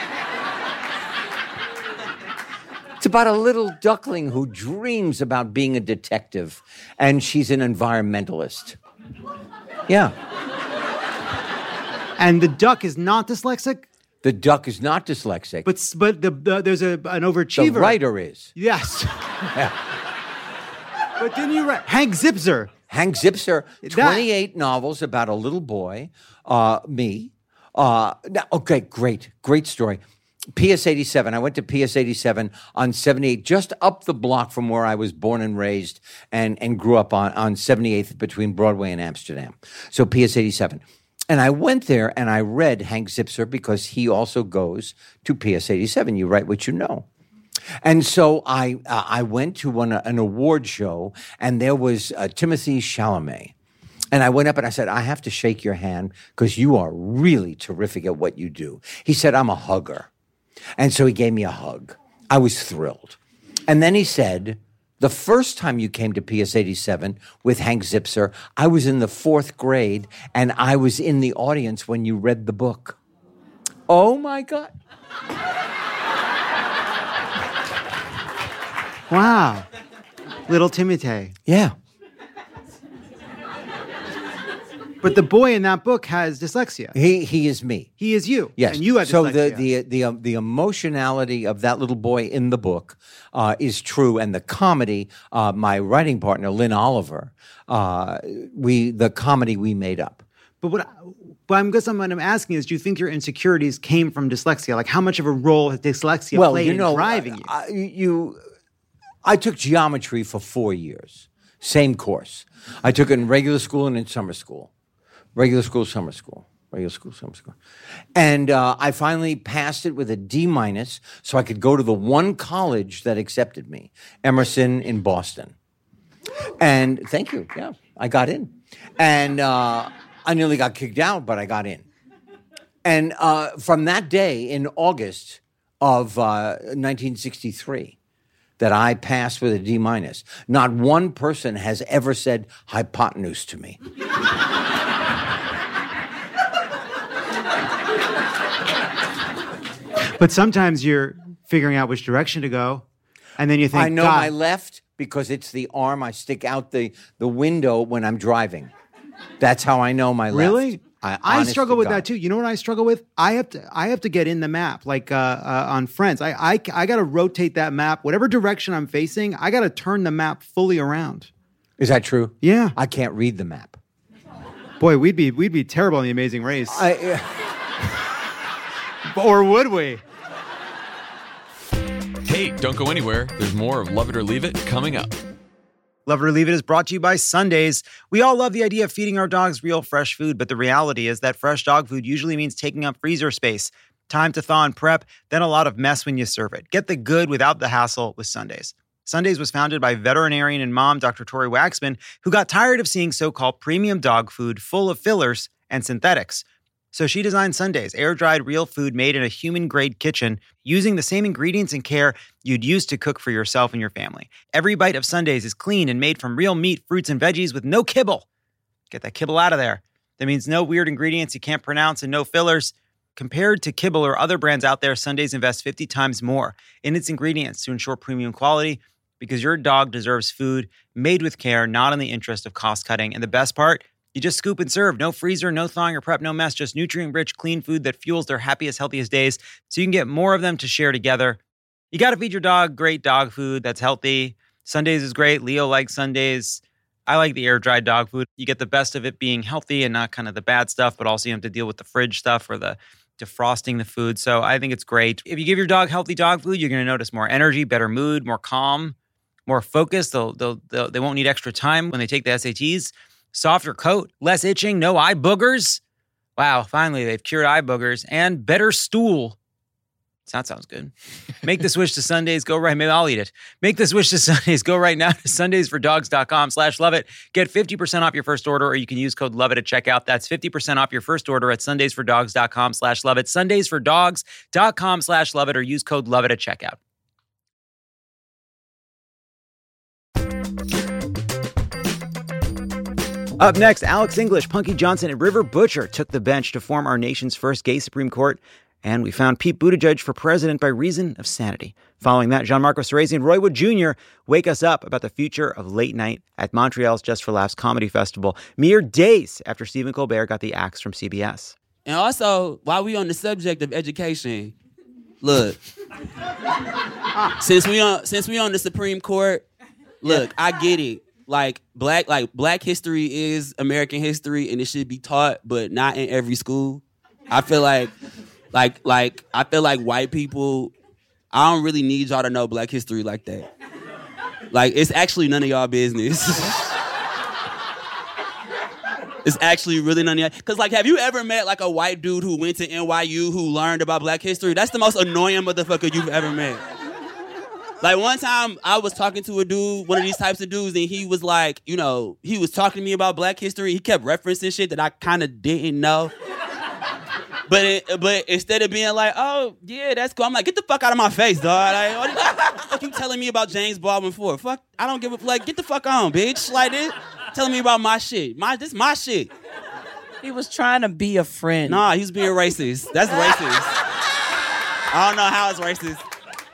it's about a little duckling who dreams about being a detective, and she's an environmentalist. Yeah. And the duck is not dyslexic? The duck is not dyslexic. But but the, the, there's a, an overachiever. The writer is. Yes. But didn't you write Hank Zipzer? Hank Zipzer, twenty-eight novels about a little boy, uh, me. Uh, now, okay, great, great story. P S eighty-seven. I went to P S eighty-seven on seventy-eight, just up the block from where I was born and raised and, and grew up on, on seventy-eighth between Broadway and Amsterdam. So P S eighty-seven. And I went there and I read Hank Zipzer because he also goes to P S eighty-seven. You write what you know. And so I uh, I went to one, an award show, and there was uh, Timothy Chalamet. And I went up and I said, I have to shake your hand because you are really terrific at what you do. He said, I'm a hugger. And so he gave me a hug. I was thrilled. And then he said, the first time you came to P S eighty-seven with Hank Zipzer, I was in the fourth grade, and I was in the audience when you read the book. Oh, my God. Wow. Little Timothy. Yeah. But the boy in that book has dyslexia. He he is me. He is you. Yes. And you have so dyslexia. the the the um, the emotionality of that little boy in the book uh, is true, and the comedy, uh, my writing partner Lynn Oliver, uh, we the comedy we made up. But what, I, but I'm guess what I'm asking is, do you think your insecurities came from dyslexia? Like, how much of a role has dyslexia well, played you know, in driving you? I, you, I took geometry for four years, same course. I took it in regular school and in summer school, regular school, summer school, regular school, summer school, and uh, I finally passed it with a D minus, so I could go to the one college that accepted me, Emerson in Boston. And thank you, yeah, I got in, and. Uh, I nearly got kicked out, but I got in. And uh, from that day in August of uh, nineteen sixty-three, that I passed with a D minus, not one person has ever said hypotenuse to me. But sometimes you're figuring out which direction to go, and then you think, I know God. my left because it's the arm I stick out the, the window when I'm driving. That's how I know my left. Really? I, I struggle with God. that too. You know what I struggle with? I have to I have to get in the map, like uh, uh, on Friends. I I, I got to rotate that map, whatever direction I'm facing. I got to turn the map fully around. Is that true? Yeah. I can't read the map. Boy, we'd be we'd be terrible in The Amazing Race. I, uh... or would we? Hey, don't go anywhere. There's more of Love It or Leave It coming up. Love It or Leave It is brought to you by Sundays. We all love the idea of feeding our dogs real fresh food, but the reality is that fresh dog food usually means taking up freezer space, time to thaw and prep, then a lot of mess when you serve it. Get the good without the hassle with Sundays. Sundays was founded by veterinarian and mom Doctor Tori Waxman, who got tired of seeing so-called premium dog food full of fillers and synthetics. So she designed Sundays, air-dried real food made in a human-grade kitchen using the same ingredients and care you'd use to cook for yourself and your family. Every bite of Sundays is clean and made from real meat, fruits, and veggies with no kibble. Get that kibble out of there. That means no weird ingredients you can't pronounce and no fillers. Compared to kibble or other brands out there, Sundays invests fifty times more in its ingredients to ensure premium quality because your dog deserves food made with care, not in the interest of cost-cutting. And the best part? You just scoop and serve. No freezer, no thawing or prep, no mess. Just nutrient-rich, clean food that fuels their happiest, healthiest days so you can get more of them to share together. You got to feed your dog great dog food that's healthy. Sundays is great. Leo likes Sundays. I like the air-dried dog food. You get the best of it being healthy and not kind of the bad stuff, but also you have to deal with the fridge stuff or the defrosting the food. So I think it's great. If you give your dog healthy dog food, you're going to notice more energy, better mood, more calm, more focus. They'll, they'll, they'll, they won't need extra time when they take the S A Ts. Softer coat, less itching, no eye boogers. Wow, finally they've cured eye boogers and better stool. That sounds good. Make the switch to Sundays. Go right. Maybe I'll eat it. Make the switch to Sundays. Go right now to sundaysfordogs.com slash love it. Get fifty percent off your first order, or you can use code love it at checkout. That's fifty percent off your first order at sundaysfordogs.com slash love it. Sundaysfordogs.com slash love it, or use code love it at checkout. Up next, Alex English, Punky Johnson, and River Butcher took the bench to form our nation's first gay Supreme Court, and we found Pete Buttigieg for president by reason of sanity. Following that, Jean-Marc Cerezi and Roy Wood Junior wake us up about the future of late night at Montreal's Just for Laughs Comedy Festival, mere days after Stephen Colbert got the axe from C B S. And also, while we on the subject of education, look, since we on since we on the Supreme Court, look, I get it. Like black, like black history is American history, and it should be taught, but not in every school. I feel like, like, like I feel like white people. I don't really need y'all to know black history like that. Like it's actually none of y'all business. It's actually really none of y'all. Cause like, have you ever met like a white dude who went to N Y U who learned about black history? That's the most annoying motherfucker you've ever met. Like, one time, I was talking to a dude, one of these types of dudes, and he was like, you know, he was talking to me about black history. He kept referencing shit that I kind of didn't know. But it, but instead of being like, oh, yeah, that's cool, I'm like, get the fuck out of my face, dog. Like, what the fuck you telling me about James Baldwin for? Fuck, I don't give a, like, get the fuck on, bitch. Like, this, telling me about my shit. My, this my shit. He was trying to be a friend. Nah, he was being racist. That's racist. I don't know how it's racist.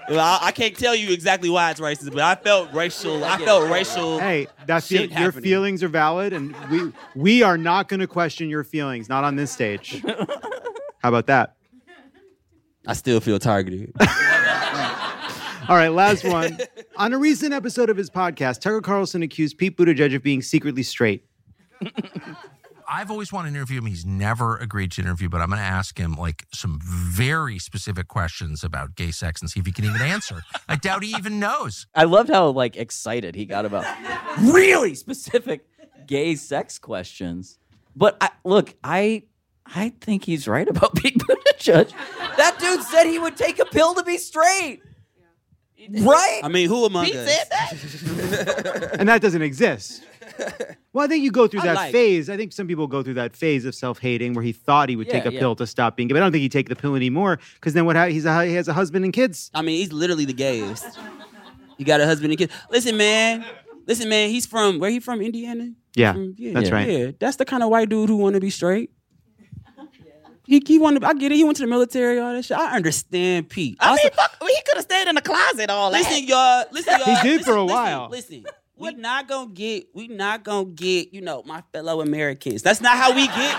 Well, I, I can't tell you exactly why it's racist, but I felt racial. I felt racial. Hey, that's shit your happening. feelings are valid, and we we are not going to question your feelings. Not on this stage. How about that? I still feel targeted. All right, last one. On a recent episode of his podcast, Tucker Carlson accused Pete Buttigieg of being secretly straight. I've always wanted to interview him. He's never agreed to interview, but I'm going to ask him like some very specific questions about gay sex and see if he can even answer. I doubt he even knows. I loved how like excited he got about really specific gay sex questions. But I, look, I I think he's right about Pete Buttigieg. That dude said he would take a pill to be straight. Right? I mean, who among Pete us? said that. And that doesn't exist. Well, I think you go through I that like- phase. I think some people go through that phase of self-hating where he thought he would Yeah, take a yeah. pill to stop being gay. But I don't think he'd take the pill anymore because then what? ha- He's a, he has a husband and kids. I mean, he's literally the gayest. He got a husband and kids. Listen, man. Listen, man. He's from where? He from Indiana? Yeah, From- yeah that's yeah, right. Yeah, that's the kind of white dude who want to be straight. He, he wanted. I get it. He went to the military, all that shit. I understand Pete. I Also- mean, fuck, he could have stayed in the closet all that. Listen, y'all. Listen, y'all. He did for listen, a listen, while. Listen, we not gonna get. We not gonna get. You know, my fellow Americans. That's not how we get.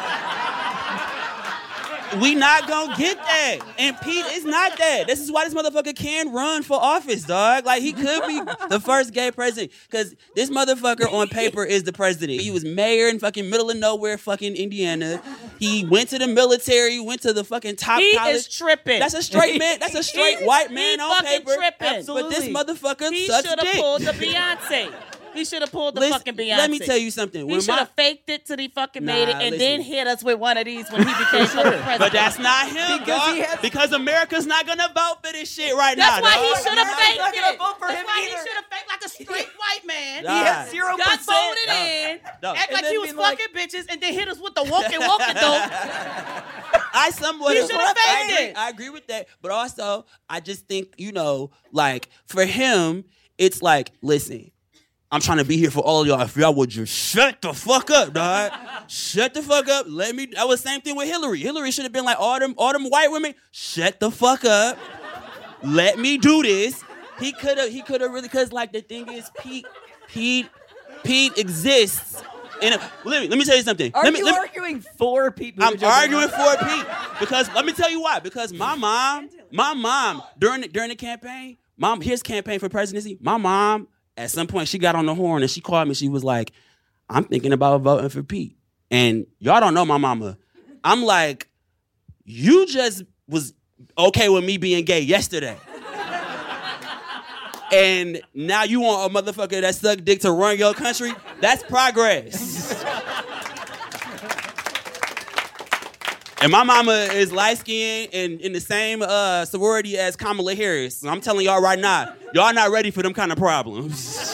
We not gonna get that. And Pete is not that. This is why this motherfucker can run for office, dog. Like, he could be the first gay president. Because this motherfucker on paper is the president. He was mayor in fucking middle of nowhere, fucking Indiana. He went to the military, went to the fucking top He college. is tripping. That's a straight man. That's a straight He- white he man on fucking paper. tripping. But this motherfucker He sucks should have dick. pulled the Beyonce. He should have pulled the Listen, fucking Beyonce. let me tell you something. He When should have my- faked it till he fucking made it, Nah, and listen. then hit us with one of these when he became fucking president. But that's not him, Because dog. he has- Because America's not gonna vote for this shit right That's now. why dog. he should have faked not gonna it. vote for That's him why either. he should have faked like a straight white man. He has zero Got percent. voted No. in, No. act And like then he was be like- fucking bitches, and then hit us with the woken woken dope. I somewhat He agree. should've faked I agree. it. I agree with that. But also, I just think, you know, like, for him, it's like, listen, I'm trying to be here for all of y'all. If y'all would just shut the fuck up, dog. Shut the fuck up. Let me. That was the same thing with Hillary. Hillary should have been like, all them, all them white women, shut the fuck up. Let me do this. He could have, he could have really, because, like, the thing is, Pete, Pete, Pete exists. In a, let me let me tell you something. Are let me, you let me, arguing for Pete I'm Buttigieg? arguing for Pete because let me tell you why. Because my mom, my mom during the, during the campaign, mom his campaign for presidency, my mom at some point she got on the horn and she called me. She was like, "I'm thinking about voting for Pete." And y'all don't know my mama. I'm like, you just was okay with me being gay yesterday. And now you want a motherfucker that suck dick to run your country? That's progress. And my mama is light-skinned and in the same uh, sorority as Kamala Harris. So I'm telling y'all right now, y'all not ready for them kind of problems.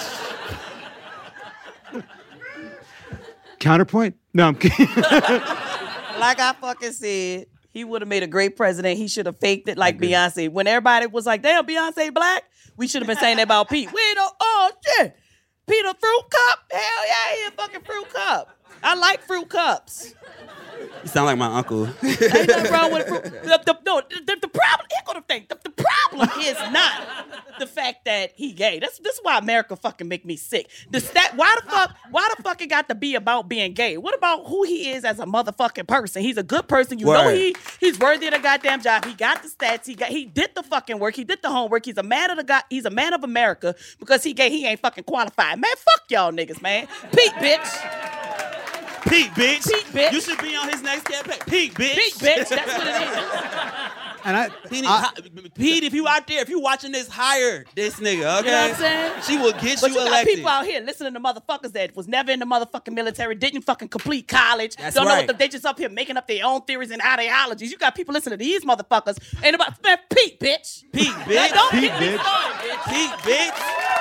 Counterpoint? No, I'm kidding. Like I fucking said, he would have made a great president. He should have faked it like Beyonce. When everybody was like, damn, Beyonce black, we should have been saying that about Pete. We don't, oh shit. Pete a fruit cup? Hell yeah, he a fucking fruit cup. I like fruit cups. You sound like my uncle. Ain't nothing wrong with fruit. The, the, no, the, the problem, here go the thing. The, the problem is not the fact that he gay. That's this is why America fucking make me sick. The stat, why the fuck, why the fuck it got to be about being gay? What about who he is as a motherfucking person? He's a good person. You know Word. he he's worthy of the goddamn job. He got the stats. He got he did the fucking work. He did the homework. He's a man of the god. He's a man of America because he gay. He ain't fucking qualified. Man, fuck y'all niggas, man. Pete, bitch. Pete, bitch. Pete, bitch. You should be on his next campaign. Pete, bitch. Pete, bitch. That's what it is. And I, Pete, I- Pete, if you out there, if you watching this, hire this nigga, okay? You know what I'm saying? She will get But you you got elected. people out here listening to motherfuckers that was never in the motherfucking military, didn't fucking complete college, That's don't know right. what the, they just up here making up their own theories and ideologies. You got people listening to these motherfuckers. Ain't about man, Pete, bitch. Pete, Now, bitch. don't Pete, get me bitch. started, bitch. Pete, bitch.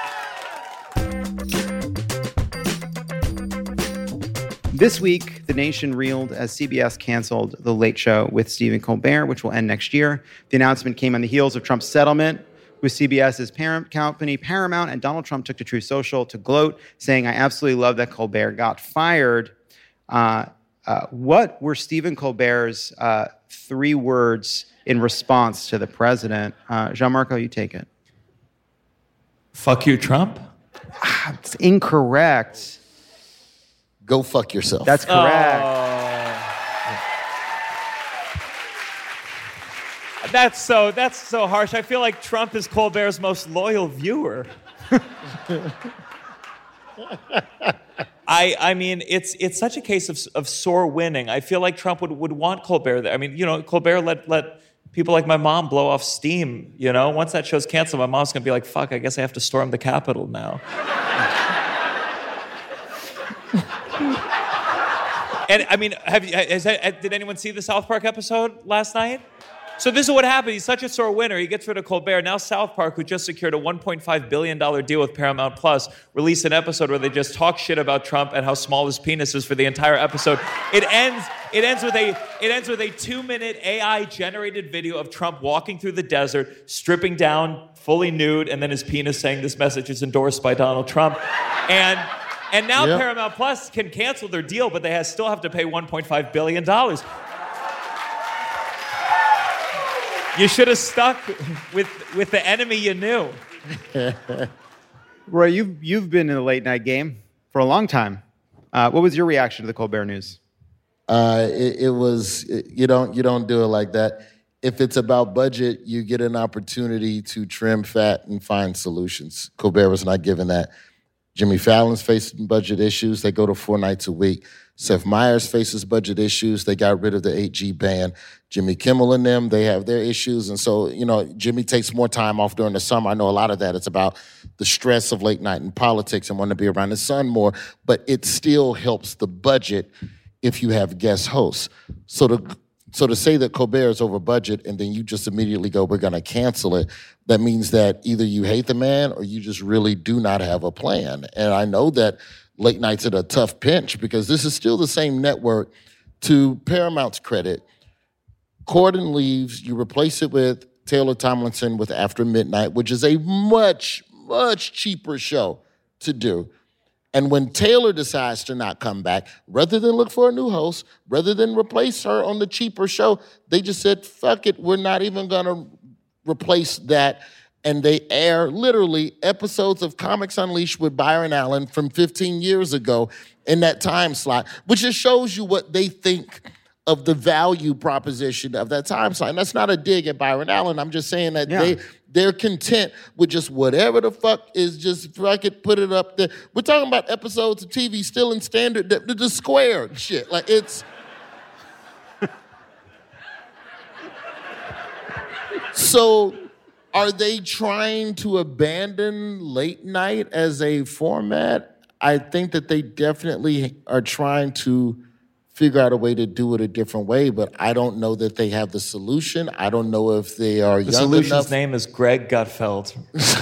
This week, the nation reeled as C B S canceled The Late Show with Stephen Colbert, which will end next year. The announcement came on the heels of Trump's settlement with CBS's parent company, Paramount, and Donald Trump took to Truth Social to gloat, saying, "I absolutely love that Colbert got fired." Uh, uh, what were Stephen Colbert's uh, three words in response to the president. Uh, Gianmarco, you take it. Fuck you, Trump? It's incorrect. Go fuck yourself. That's correct. Oh. That's so that's so harsh. I feel like Trump is Colbert's most loyal viewer. I I mean, it's it's such a case of of sore winning. I feel like Trump would, would want Colbert there. I mean, you know, Colbert let let people like my mom blow off steam, you know? Once that show's canceled, my mom's gonna be like, fuck, I guess I have to storm the Capitol now. And I mean, have you, has, did anyone see the South Park episode last night? So this is what happened. He's such a sore winner. He gets rid of Colbert. Now South Park, who just secured a one point five billion dollars deal with Paramount Plus, released an episode where they just talk shit about Trump and how small his penis is for the entire episode. It ends. It ends with a. It ends with a two-minute A I-generated video of Trump walking through the desert, stripping down, fully nude, and then his penis saying, "This message is endorsed by Donald Trump," and. And now yep. Paramount Plus can cancel their deal, but they has, still have to pay one point five billion dollars. You should have stuck with, with the enemy you knew. Roy, you've, you've been in the late night game for a long time. Uh, what was your reaction to the Colbert News? Uh, it, it was, it, you don't, you don't do it like that. If it's about budget, you get an opportunity to trim fat and find solutions. Colbert was not given that. Jimmy Fallon's facing budget issues. They go to four nights a week. Seth Meyers faces budget issues. They got rid of the eight G ban. Jimmy Kimmel and them, they have their issues. And so, you know, Jimmy takes more time off during the summer. I know a lot of that. It's about the stress of late night in politics and wanting to be around his son more. But it still helps the budget if you have guest hosts. So to, so to say that Colbert is over budget and then you just immediately go, we're going to cancel it, that means that either you hate the man or you just really do not have a plan. And I know that late night's at a tough pinch because this is still the same network. To Paramount's credit, Corden leaves, you replace it with Taylor Tomlinson with After Midnight, which is a much, much cheaper show to do. And when Taylor decides to not come back, rather than look for a new host, rather than replace her on the cheaper show, they just said, fuck it, we're not even going to replace that. And they air literally episodes of Comics Unleashed with Byron Allen from fifteen years ago in that time slot, which just shows you what they think of the value proposition of that time slot. And that's not a dig at Byron Allen. I'm just saying that yeah. they, they're content with just whatever the fuck is just, if I could put it up there. We're talking about episodes of T V still in standard, the, the square shit. Like it's... So are they trying to abandon late night as a format? I think that they definitely are trying to figure out a way to do it a different way, but I don't know that they have the solution. I don't know if they are the young solution's enough. name is Greg Gutfeld.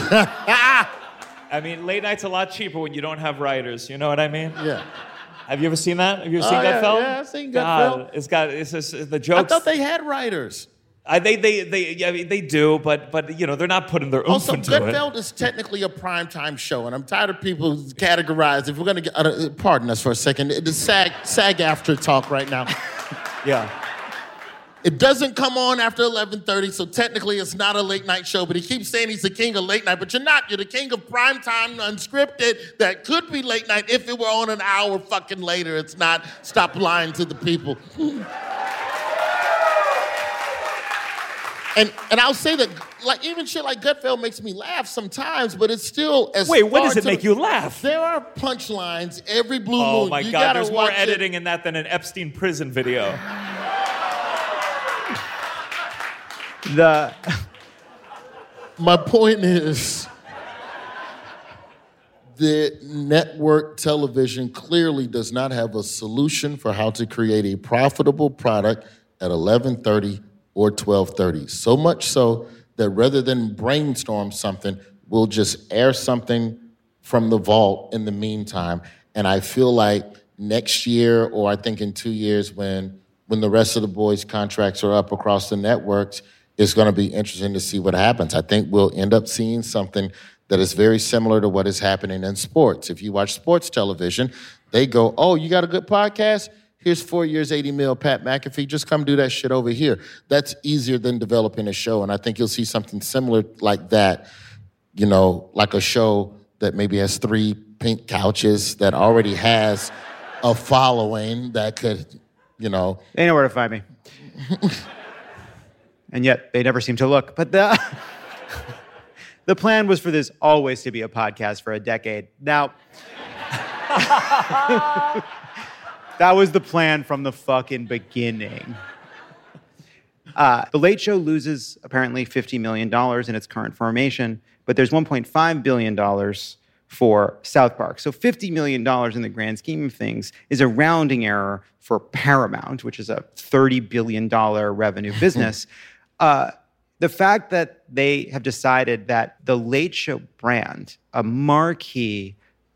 I mean, late night's a lot cheaper when you don't have writers. You know what I mean? Yeah. Have you ever seen that? Have you ever seen oh, yeah, Gutfeld? Yeah, I've seen Gutfeld. God, it's got it's just, the jokes. I thought they had writers. I, they, they, they, yeah, I mean, they do, but, but you know, they're not putting their oomph also, into it. Gutfeld is technically a primetime show, and I'm tired of people categorized. If we're going to get, uh, pardon us for a second, the SAG, SAG after talk right now. Yeah. It doesn't come on after eleven thirty, so technically it's not a late night show, but he keeps saying he's the king of late night, but you're not. You're the king of primetime, unscripted, that could be late night if it were on an hour fucking later. It's not. Stop lying to the people. And and I'll say that, like, even shit like Gutfeld makes me laugh sometimes, but it's still as Wait, what does it to, make you laugh? There are punchlines every blue oh moon. Oh my you God, there's more it. editing in that than an Epstein prison video. The My point is, the network television clearly does not have a solution for how to create a profitable product at eleven thirty or twelve thirty. So much so that rather than brainstorm something, we'll just air something from the vault in the meantime. And I feel like next year, or I think in two years when when the rest of the boys' contracts are up across the networks, it's going to be interesting to see what happens. I think we'll end up seeing something that is very similar to what is happening in sports. If you watch sports television, they go, oh, you got a good podcast? Here's four years, eighty mil, Pat McAfee. Just come do that shit over here. That's easier than developing a show. And I think you'll see something similar like that, you know, like a show that maybe has three pink couches, that already has a following that could, you know. They know where to find me. And yet they never seem to look. But the, the plan was for this always to be a podcast for a decade. Now, that was the plan from the fucking beginning. Uh, the Late Show loses apparently fifty million dollars in its current formation, but there's one point five billion dollars for South Park. So fifty million dollars in the grand scheme of things is a rounding error for Paramount, which is a thirty billion dollars revenue business. uh, the fact that they have decided that the Late Show brand, a marquee,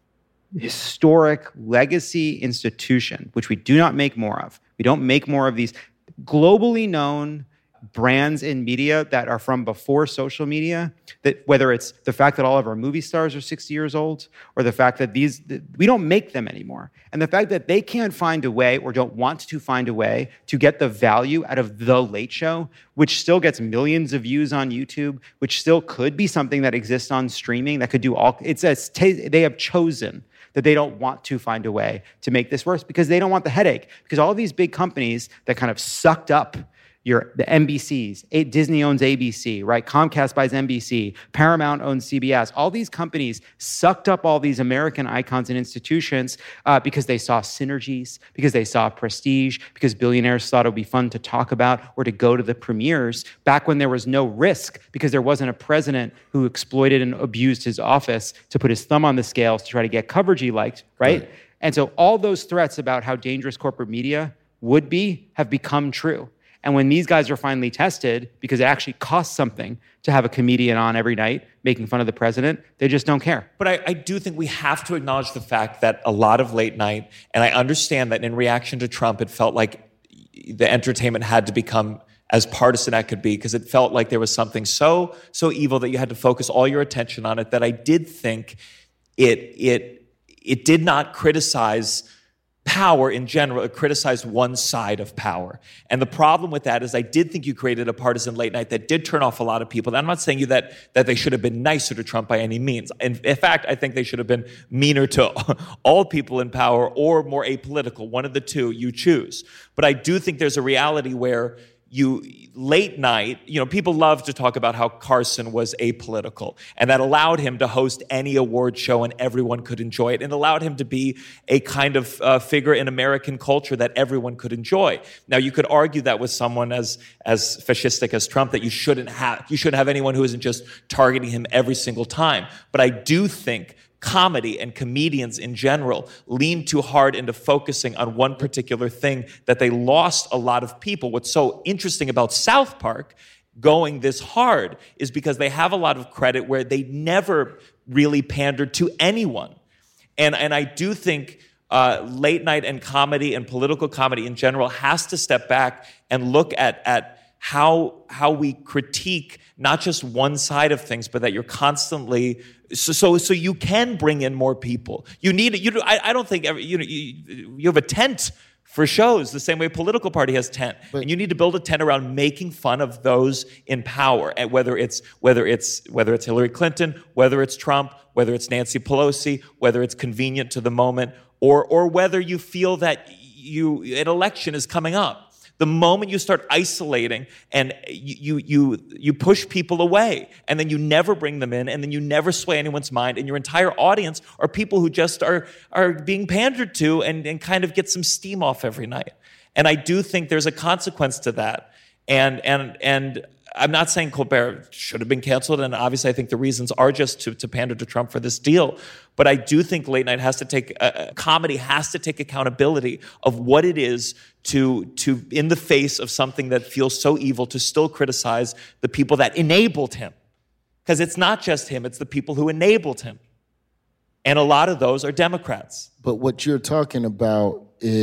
historic legacy institution, which we do not make more of. We don't make more of these globally known brands in media that are from before social media, that whether it's the fact that all of our movie stars are sixty years old or the fact that these, we don't make them anymore. And the fact that they can't find a way or don't want to find a way to get the value out of The Late Show, which still gets millions of views on YouTube, which still could be something that exists on streaming, that could do all, it's a, they have chosen that they don't want to find a way to make this worse because they don't want the headache. Because all of these big companies that kind of sucked up your the N B Cs, a, Disney owns A B C, right? Comcast buys N B C, Paramount owns C B S. All these companies sucked up all these American icons and institutions uh, because they saw synergies, because they saw prestige, because billionaires thought it would be fun to talk about or to go to the premieres back when there was no risk because there wasn't a president who exploited and abused his office to put his thumb on the scales to try to get coverage he liked, right? right. And so all those threats about how dangerous corporate media would be have become true. And when these guys are finally tested, because it actually costs something to have a comedian on every night making fun of the president, they just don't care. But I, I do think we have to acknowledge the fact that a lot of late night, and I understand that in reaction to Trump, it felt like the entertainment had to become as partisan as could be, because it felt like there was something so, so evil that you had to focus all your attention on it, that I did think it, it, it did not criticize power in general. It criticized one side of power. And the problem with that is I did think you created a partisan late night that did turn off a lot of people. And I'm not saying you that, that they should have been nicer to Trump by any means. In, in fact, I think they should have been meaner to all people in power or more apolitical. One of the two, you choose. But I do think there's a reality where you, late night, you know, people love to talk about how Carson was apolitical, and that allowed him to host any award show and everyone could enjoy it, and allowed him to be a kind of uh, figure in American culture that everyone could enjoy. Now, you could argue that with someone as as fascistic as Trump, that you shouldn't have you shouldn't have anyone who isn't just targeting him every single time. But I do think comedy and comedians in general lean too hard into focusing on one particular thing that they lost a lot of people. What's so interesting about South Park going this hard is because they have a lot of credit where they never really pandered to anyone. And, and I do think uh, late night and comedy and political comedy in general has to step back and look at, at how, how we critique not just one side of things, but that you're constantly so so so you can bring in more people. You need you. I, I don't think every, you know you, you have a tent for shows the same way a political party has tent, but, and you need to build a tent around making fun of those in power, and whether it's whether it's whether it's Hillary Clinton, whether it's Trump, whether it's Nancy Pelosi, whether it's convenient to the moment, or or whether you feel that you an election is coming up. The moment you start isolating and you, you, you push people away, and then you never bring them in, and then you never sway anyone's mind, and your entire audience are people who just are, are being pandered to and, and kind of get some steam off every night. And I do think there's a consequence to that. And, and, and I'm not saying Colbert should have been canceled, and obviously I think the reasons are just to, to pander to Trump for this deal. But I do think late night has to take, uh, comedy has to take accountability of what it is to, to, in the face of something that feels so evil, to still criticize the people that enabled him. Because it's not just him, it's the people who enabled him. And a lot of those are Democrats. But what you're talking about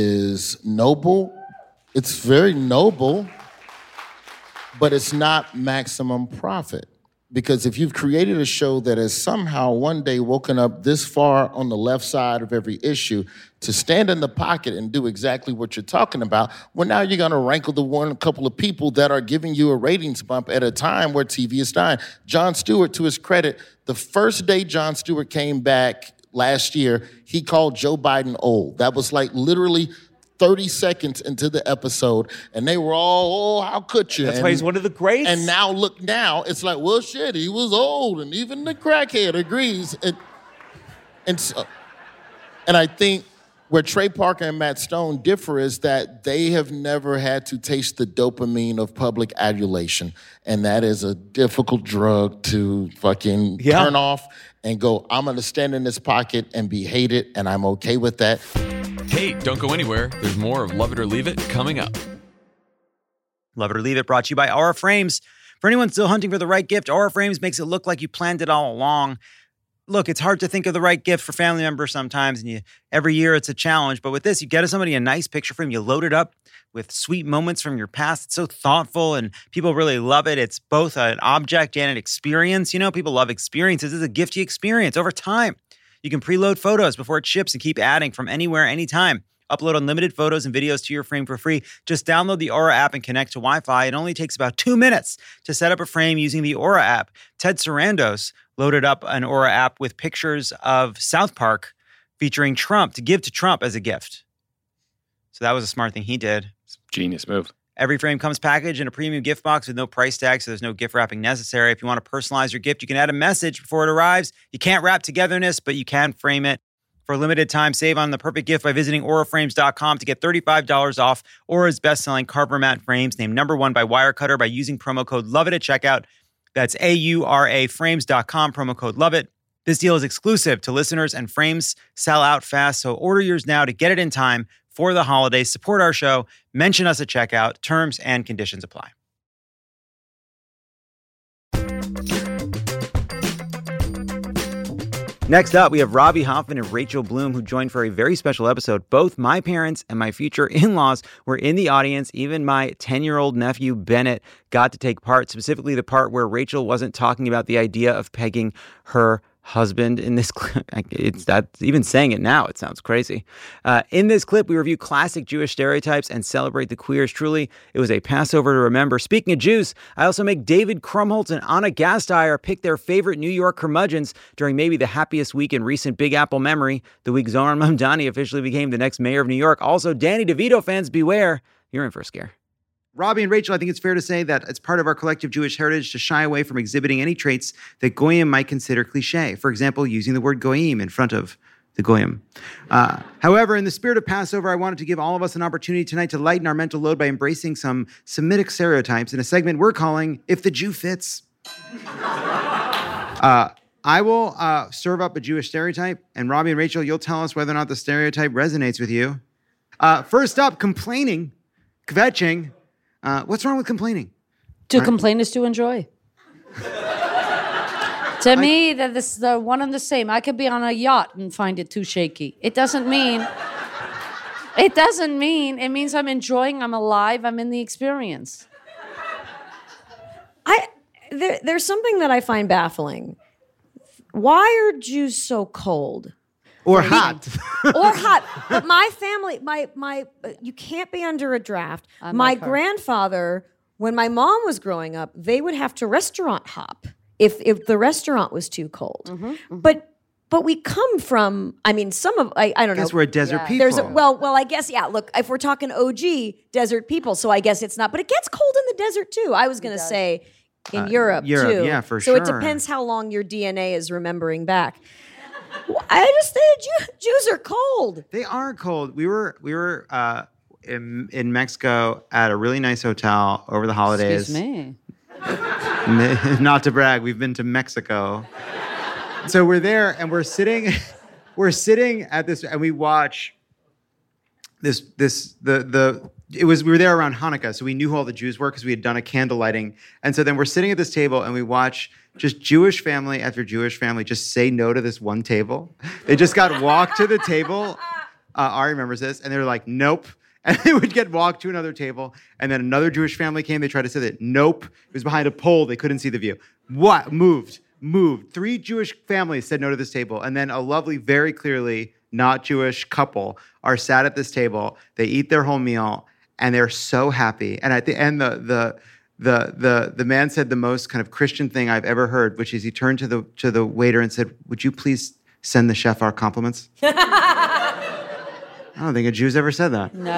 is noble. It's very noble, but it's not maximum profit. Because if you've created a show that has somehow one day woken up this far on the left side of every issue, to stand in the pocket and do exactly what you're talking about, well, now you're going to rankle the one couple of people that are giving you a ratings bump at a time where T V is dying. Jon Stewart, to his credit, the first day Jon Stewart came back last year, he called Joe Biden old. That was like literally thirty seconds into the episode, and they were all, oh, how could you? That's and, why he's one of the greats. And now look now, it's like, well, shit, he was old, and even the crackhead agrees. And, and, so, and I think where Trey Parker and Matt Stone differ is that they have never had to taste the dopamine of public adulation, and that is a difficult drug to fucking Yeah. turn off and go, I'm gonna stand in this pocket and be hated, and I'm okay with that. Hey, don't go anywhere. There's more of Love It or Leave It coming up. Love It or Leave It brought to you by Aura Frames. For anyone still hunting for the right gift, Aura Frames makes it look like you planned it all along. Look, it's hard to think of the right gift for family members sometimes, and you every year it's a challenge. But with this, you get somebody a nice picture frame, you load it up with sweet moments from your past. It's so thoughtful, and people really love it. It's both an object and an experience. You know, people love experiences. It's a gift you experience over time. You can preload photos before it ships and keep adding from anywhere, anytime. Upload unlimited photos and videos to your frame for free. Just download the Aura app and connect to Wi-Fi. It only takes about two minutes to set up a frame using the Aura app. Ted Sarandos loaded up an Aura app with pictures of South Park featuring Trump to give to Trump as a gift. So that was a smart thing he did. Genius move. Every frame comes packaged in a premium gift box with no price tag, so there's no gift wrapping necessary. If you want to personalize your gift, you can add a message before it arrives. You can't wrap togetherness, but you can frame it. For a limited time, save on the perfect gift by visiting aura frames dot com to get thirty-five dollars off Aura's best-selling Carver Matte frames, named number one by Wirecutter by using promo code LOVEIT at checkout. That's A U R A frames dot com, promo code LOVEIT. This deal is exclusive to listeners, and frames sell out fast, so order yours now to get it in time for the holidays. Support our show. Mention us at checkout. Terms and conditions apply. Next up, we have Robbie Hoffman and Rachel Bloom, who joined for a very special episode. Both my parents and my future in-laws were in the audience. Even my ten-year-old nephew, Bennett, got to take part, specifically the part where Rachel wasn't talking about the idea of pegging her husband in this clip. It's that even saying it now, it sounds crazy. Uh, in this clip, we review classic Jewish stereotypes and celebrate the queers. Truly, it was a Passover to remember. Speaking of Jews, I also make David Krumholtz and Anna Gasteyer pick their favorite New York curmudgeons during maybe the happiest week in recent Big Apple memory, the week Zohran Mamdani officially became the next mayor of New York. Also, Danny DeVito fans, beware. You're in for a scare. Robbie and Rachel, I think it's fair to say that it's part of our collective Jewish heritage to shy away from exhibiting any traits that Goyim might consider cliche. For example, using the word Goyim in front of the Goyim. Uh, however, in the spirit of Passover, I wanted to give all of us an opportunity tonight to lighten our mental load by embracing some Semitic stereotypes in a segment we're calling If the Jew Fits. uh, I will uh, serve up a Jewish stereotype, and Robbie and Rachel, you'll tell us whether or not the stereotype resonates with you. Uh, first up, complaining, kvetching. Uh, what's wrong with complaining? To Right? complain is to enjoy. To me, that this is the one and the same. I could be on a yacht and find it too shaky. It doesn't mean. It doesn't mean. It means I'm enjoying. I'm alive. I'm in the experience. I there, there's something that I find baffling. Why are Jews so cold? Or hot. or hot. But my family, my my, uh, you can't be under a draft. I my like her. grandfather, when my mom was growing up, they would have to restaurant hop if if the restaurant was too cold. Mm-hmm, But but we come from. I mean, some of I, I don't know. Guess we're desert Yeah. There's a, people. well well I guess yeah. Look, if we're talking O G desert people, so I guess it's not. But it gets cold in the desert too. I was gonna say. In Uh, Europe, Europe, too. yeah, for so it sure. depends how long your D N A is remembering back. I just think Jew, Jews are cold. They are cold. We were we were uh, in, in Mexico at a really nice hotel over the holidays. Excuse me. Not to brag, we've been to Mexico. So we're there and we're sitting, we're sitting at this, and we watch this this the the. It was we were there around Hanukkah, so we knew who all the Jews were because we had done a candle lighting. And so then we're sitting at this table and we watch just Jewish family after Jewish family just say no to this one table. They just got walked to the table. Uh, Ari remembers this, and they were like, "Nope." And they would get walked to another table, and then another Jewish family came. They tried to sit it. Nope. It was behind a pole. They couldn't see the view. What? Moved. Moved. Three Jewish families said no to this table. And then a lovely, very clearly not Jewish couple are sat at this table. They eat their whole meal, and they're so happy. And at the end, the the the the the man said the most kind of Christian thing I've ever heard, which is he turned to the to the waiter and said, "Would you please send the chef our compliments?" I don't think a Jew's ever said that. No.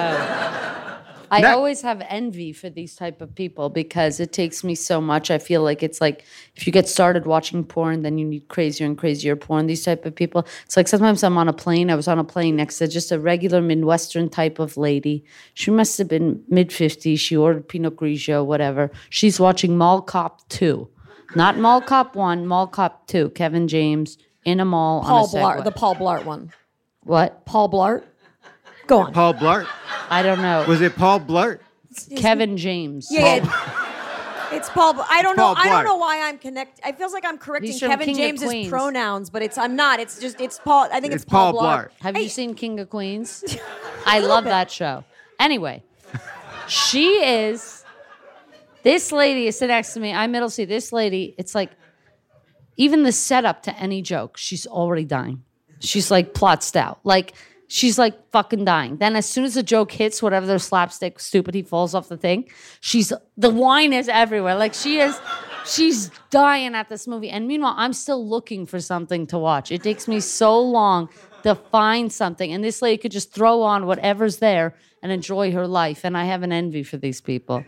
I Ne- always have envy for these type of people because it takes me so much. I feel like it's like if you get started watching porn, then you need crazier and crazier porn. These type of people. It's like sometimes I'm on a plane. I was on a plane next to just a regular Midwestern type of lady. She must have been mid-fifties. She ordered Pinot Grigio, whatever. She's watching Mall Cop two. Not Mall Cop one, Mall Cop two. Kevin James in a mall Paul on a Blart, Segway. the Paul Blart one. What? Paul Blart? Go on. Paul Blart? I don't know. Was it Paul Blart? Kevin James. Yeah, yeah. It's Paul. Bl- I don't Paul know. I don't Blart. know why I'm connect. It feels like I'm correcting He's from Kevin King of James's Queens. pronouns, but it's I'm not. It's just it's Paul. I think it's, It's Paul Paul Blart. Blart. Have you seen King of Queens? I love that show. Anyway, she is. This lady is sitting next to me. I'm middle seat. This lady, it's like, even the setup to any joke, she's already dying. She's like plotsed out. Like, she's like fucking dying. Then as soon as the joke hits, whatever their slapstick, stupid, he falls off the thing. She's, the wine is everywhere. Like she is, she's dying at this movie. And meanwhile, I'm still looking for something to watch. It takes me so long to find something. And this lady could just throw on whatever's there and enjoy her life. And I have an envy for these people.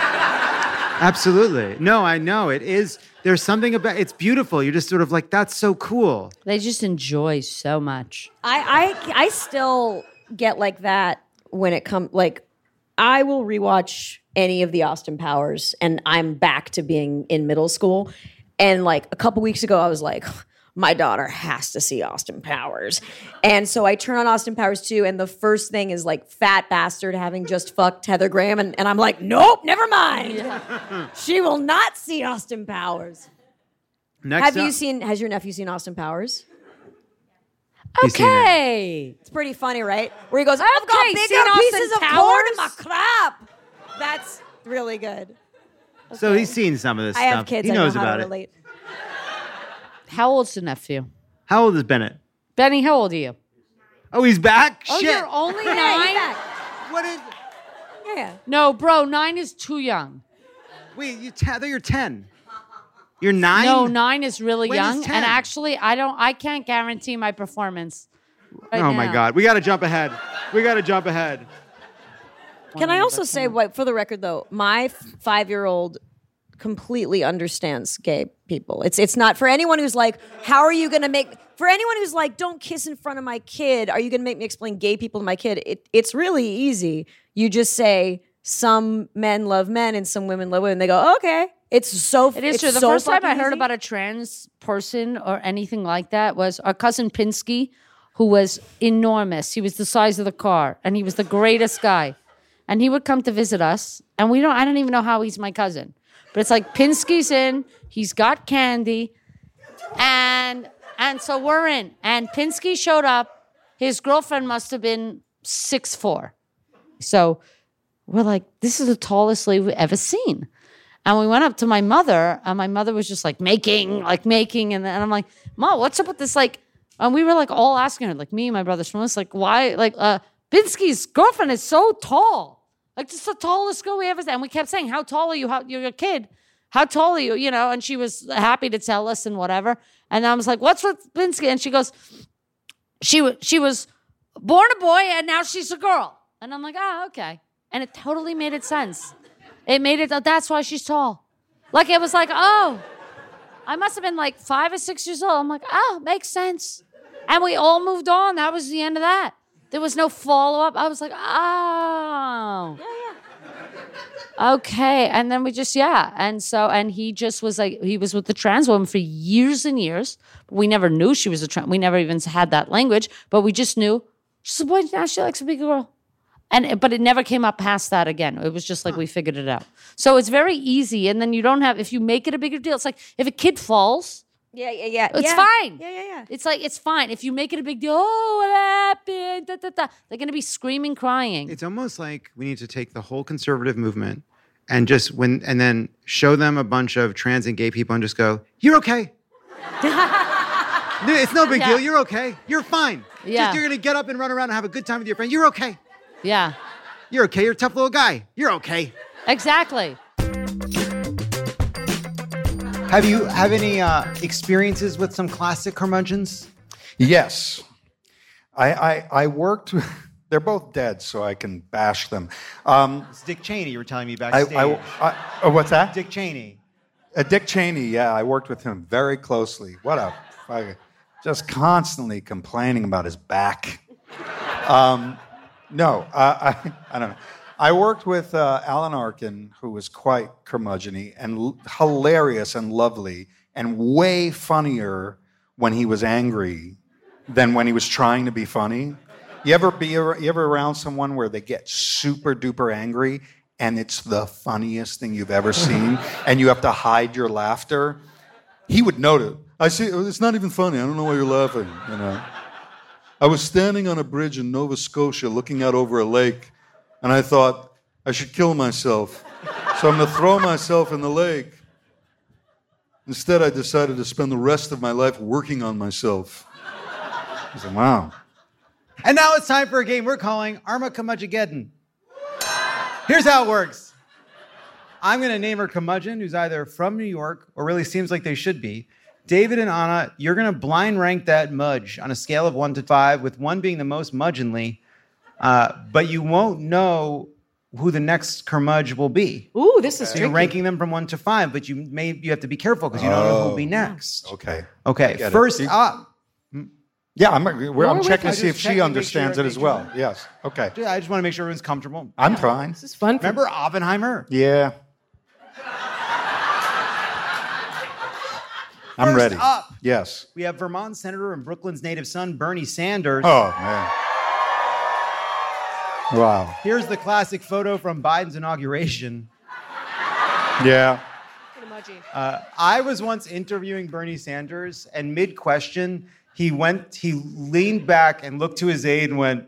Absolutely. No, I know. It is. There's something about it's beautiful. You're just sort of like, that's so cool. They just enjoy so much. I I I still get like that when it comes. Like, I will rewatch any of the Austin Powers, and I'm back to being in middle school. And like a couple weeks ago, I was like, my daughter has to see Austin Powers. And so I turn on Austin Powers two, and the first thing is like fat bastard having just fucked Heather Graham. And, and I'm like, nope, never mind. Yeah. She will not see Austin Powers. Next Have up- you seen, has your nephew seen Austin Powers? He's seen it. Okay. It's pretty funny, right? Where he goes, I've got Okay, bigger seen Austin pieces of corn in my Powers? crap. That's really good. So he's seen some of this I stuff. have kids. He I knows know how about to it. relate. How old's the nephew? How old is Bennett? Benny, how old are you? Oh, he's back? Oh, Shit. you're only Yeah, nine? he's back. What is? Yeah. No, bro, nine is too young. Wait, you t- I thought you're ten. You're nine? No, nine is really When is young. ten? And actually, I don't. I can't guarantee my performance. right oh my now. God. We got to jump ahead. We got to jump ahead. Can I also say, what, for the record, though, my f- five-year-old completely understands gay people. It's it's not for anyone who's like, how are you going to make? For anyone who's like, don't kiss in front of my kid. Are you going to make me explain gay people to my kid? It it's really easy. You just say some men love men and some women love women. They go, okay. It's so. It is it's true. The so first time I fucking heard easy. about a trans person or anything like that was our cousin Pinsky, who was enormous. He was the size of the car, and he was the greatest guy. And he would come to visit us, and we don't. I don't even know how he's my cousin, but it's like Pinsky's in. He's got candy, and and so we're in. And Pinsky showed up. His girlfriend must have been six four. So we're like, this is the tallest lady we've ever seen. And we went up to my mother, and my mother was just like making, like making, and, then, and I'm like, Mom, what's up with this? Like, and we were like all asking her, like me and my brother Shmulis, like, why? Like, uh, Pinsky's girlfriend is so tall, like just the tallest girl we ever. And we kept saying, how tall are you? How you're a kid? How tall are you? You know? And she was happy to tell us and whatever. And I was like, what's with Pinsky? And she goes, she was she was born a boy and now she's a girl. And I'm like, oh, okay. And it totally made it sense. It made it, that's why she's tall. Like, it was like, oh, I must have been like five or six years old. I'm like, oh, makes sense. And we all moved on. That was the end of that. There was no follow-up. I was like, oh. Yeah, yeah. Okay. And then we just, yeah. And so, and he just was like, he was with the trans woman for years and years. But we never knew she was a trans, we never even had that language. But we just knew, she's a boy, now she likes a big girl. And but it never came up past that again. It was just like we figured it out. So it's very easy. And then you don't have, if you make it a bigger deal, it's like if a kid falls, Yeah, yeah, yeah. It's yeah. fine. Yeah, yeah, yeah. It's like, it's fine. If you make it a big deal, oh, what happened? Da, da, da, they're going to be screaming, crying. It's almost like we need to take the whole conservative movement and just when and then show them a bunch of trans and gay people and just go, "You're okay. It's no big Yeah. deal. You're okay. You're fine. Yeah. Just, you're gonna get up and run around and have a good time with your friend. You're okay. Yeah. You're okay. You're a tough little guy. You're okay." Exactly. Have you have any uh, experiences with some classic curmudgeons? Yes. I, I, I worked, they're both dead, so I can bash them. Um, It's Dick Cheney, you were telling me I, backstage. I, I, oh, what's that? Dick Cheney. Uh, Dick Cheney, yeah, I worked with him very closely. What a fucking, just constantly complaining about his back. Um, no, uh, I, I don't know. I worked with uh, Alan Arkin, who was quite curmudgeon-y and l- hilarious and lovely and way funnier when he was angry than when he was trying to be funny. You ever be ar- you ever around someone where they get super duper angry and it's the funniest thing you've ever seen and you have to hide your laughter? He would note it. I see, it's not even funny. I don't know why you're laughing, you know. I was standing on a bridge in Nova Scotia looking out over a lake, and I thought, I should kill myself. So I'm going to throw myself in the lake. Instead, I decided to spend the rest of my life working on myself. I said, wow. And now it's time for a game we're calling Arma Curmudgeageddon. Here's how it works. I'm going to name her curmudgeon who's either from New York or really seems like they should be. David and Anna, you're going to blind rank that mudge on a scale of one to five, with one being the most mudgeonly, uh, but you won't know who the next curmudge will be. Ooh, this is So tricky. you're ranking them from one to five, but you may you have to be careful because you don't know who will be next. Okay. Okay, Get it. first up. Yeah, I'm, we're, I'm More checking with to see you. if Just she checking to make understands sure- it as well. Yes. Okay. I just want to make sure everyone's comfortable. I'm fine. This is fun. Remember Oppenheimer? Yeah. I'm First ready. up, Yes. we have Vermont Senator and Brooklyn's native son, Bernie Sanders. Oh, man. Wow. Here's the classic photo from Biden's inauguration. Yeah. Uh, I was once interviewing Bernie Sanders, and mid-question, he went, he leaned back and looked to his aide and went,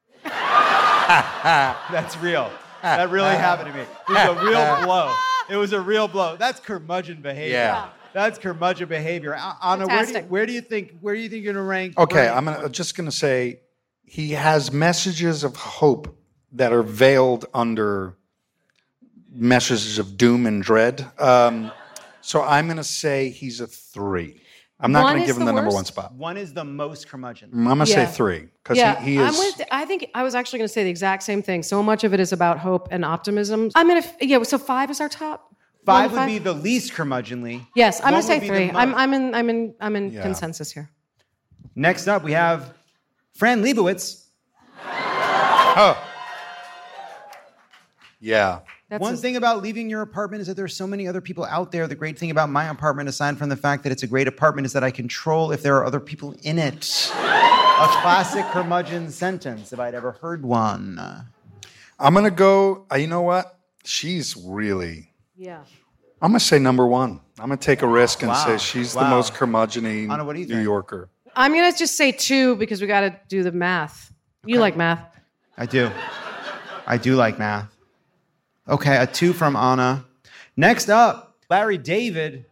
"That's real. That really happened to me. It was a real blow. It was a real blow. That's curmudgeon behavior. Yeah. That's curmudgeon behavior." Anna, where do, you, Fantastic. where do you think where do you think you're gonna rank? Okay, Bernie? I'm gonna, just going to say he has messages of hope that are veiled under messages of doom and dread. Um, so I'm going to say he's a three. I'm not One going to is give him the the number worst? one spot. One is the most curmudgeon. I'm going to say Yeah. three because yeah, he, he is. I'm with. I think I was actually going to say the exact same thing. So much of it is about hope and optimism. I'm gonna. Yeah. So five is our top. Five One would to be the least curmudgeonly. Yes, I'm One going to say would be the three. I'm. most. I'm in. I'm in. I'm in Yeah. consensus here. Next up, we have Fran Lebowitz. Oh. Yeah. That's One a- thing about leaving your apartment is that there's so many other people out there. The great thing about my apartment, aside from the fact that it's a great apartment, is that I control if there are other people in it. A classic curmudgeon sentence, if I'd ever heard one. I'm going to go, uh, you know what? She's really, Yeah. I'm going to say number one. I'm going to take a risk and Wow. say she's the Wow. most curmudgeon-y Anna, what do you New think? Yorker. I'm going to just say two because we got to do the math. You like math. I do. I do like math. Okay, a two from Anna. Next up, Larry David.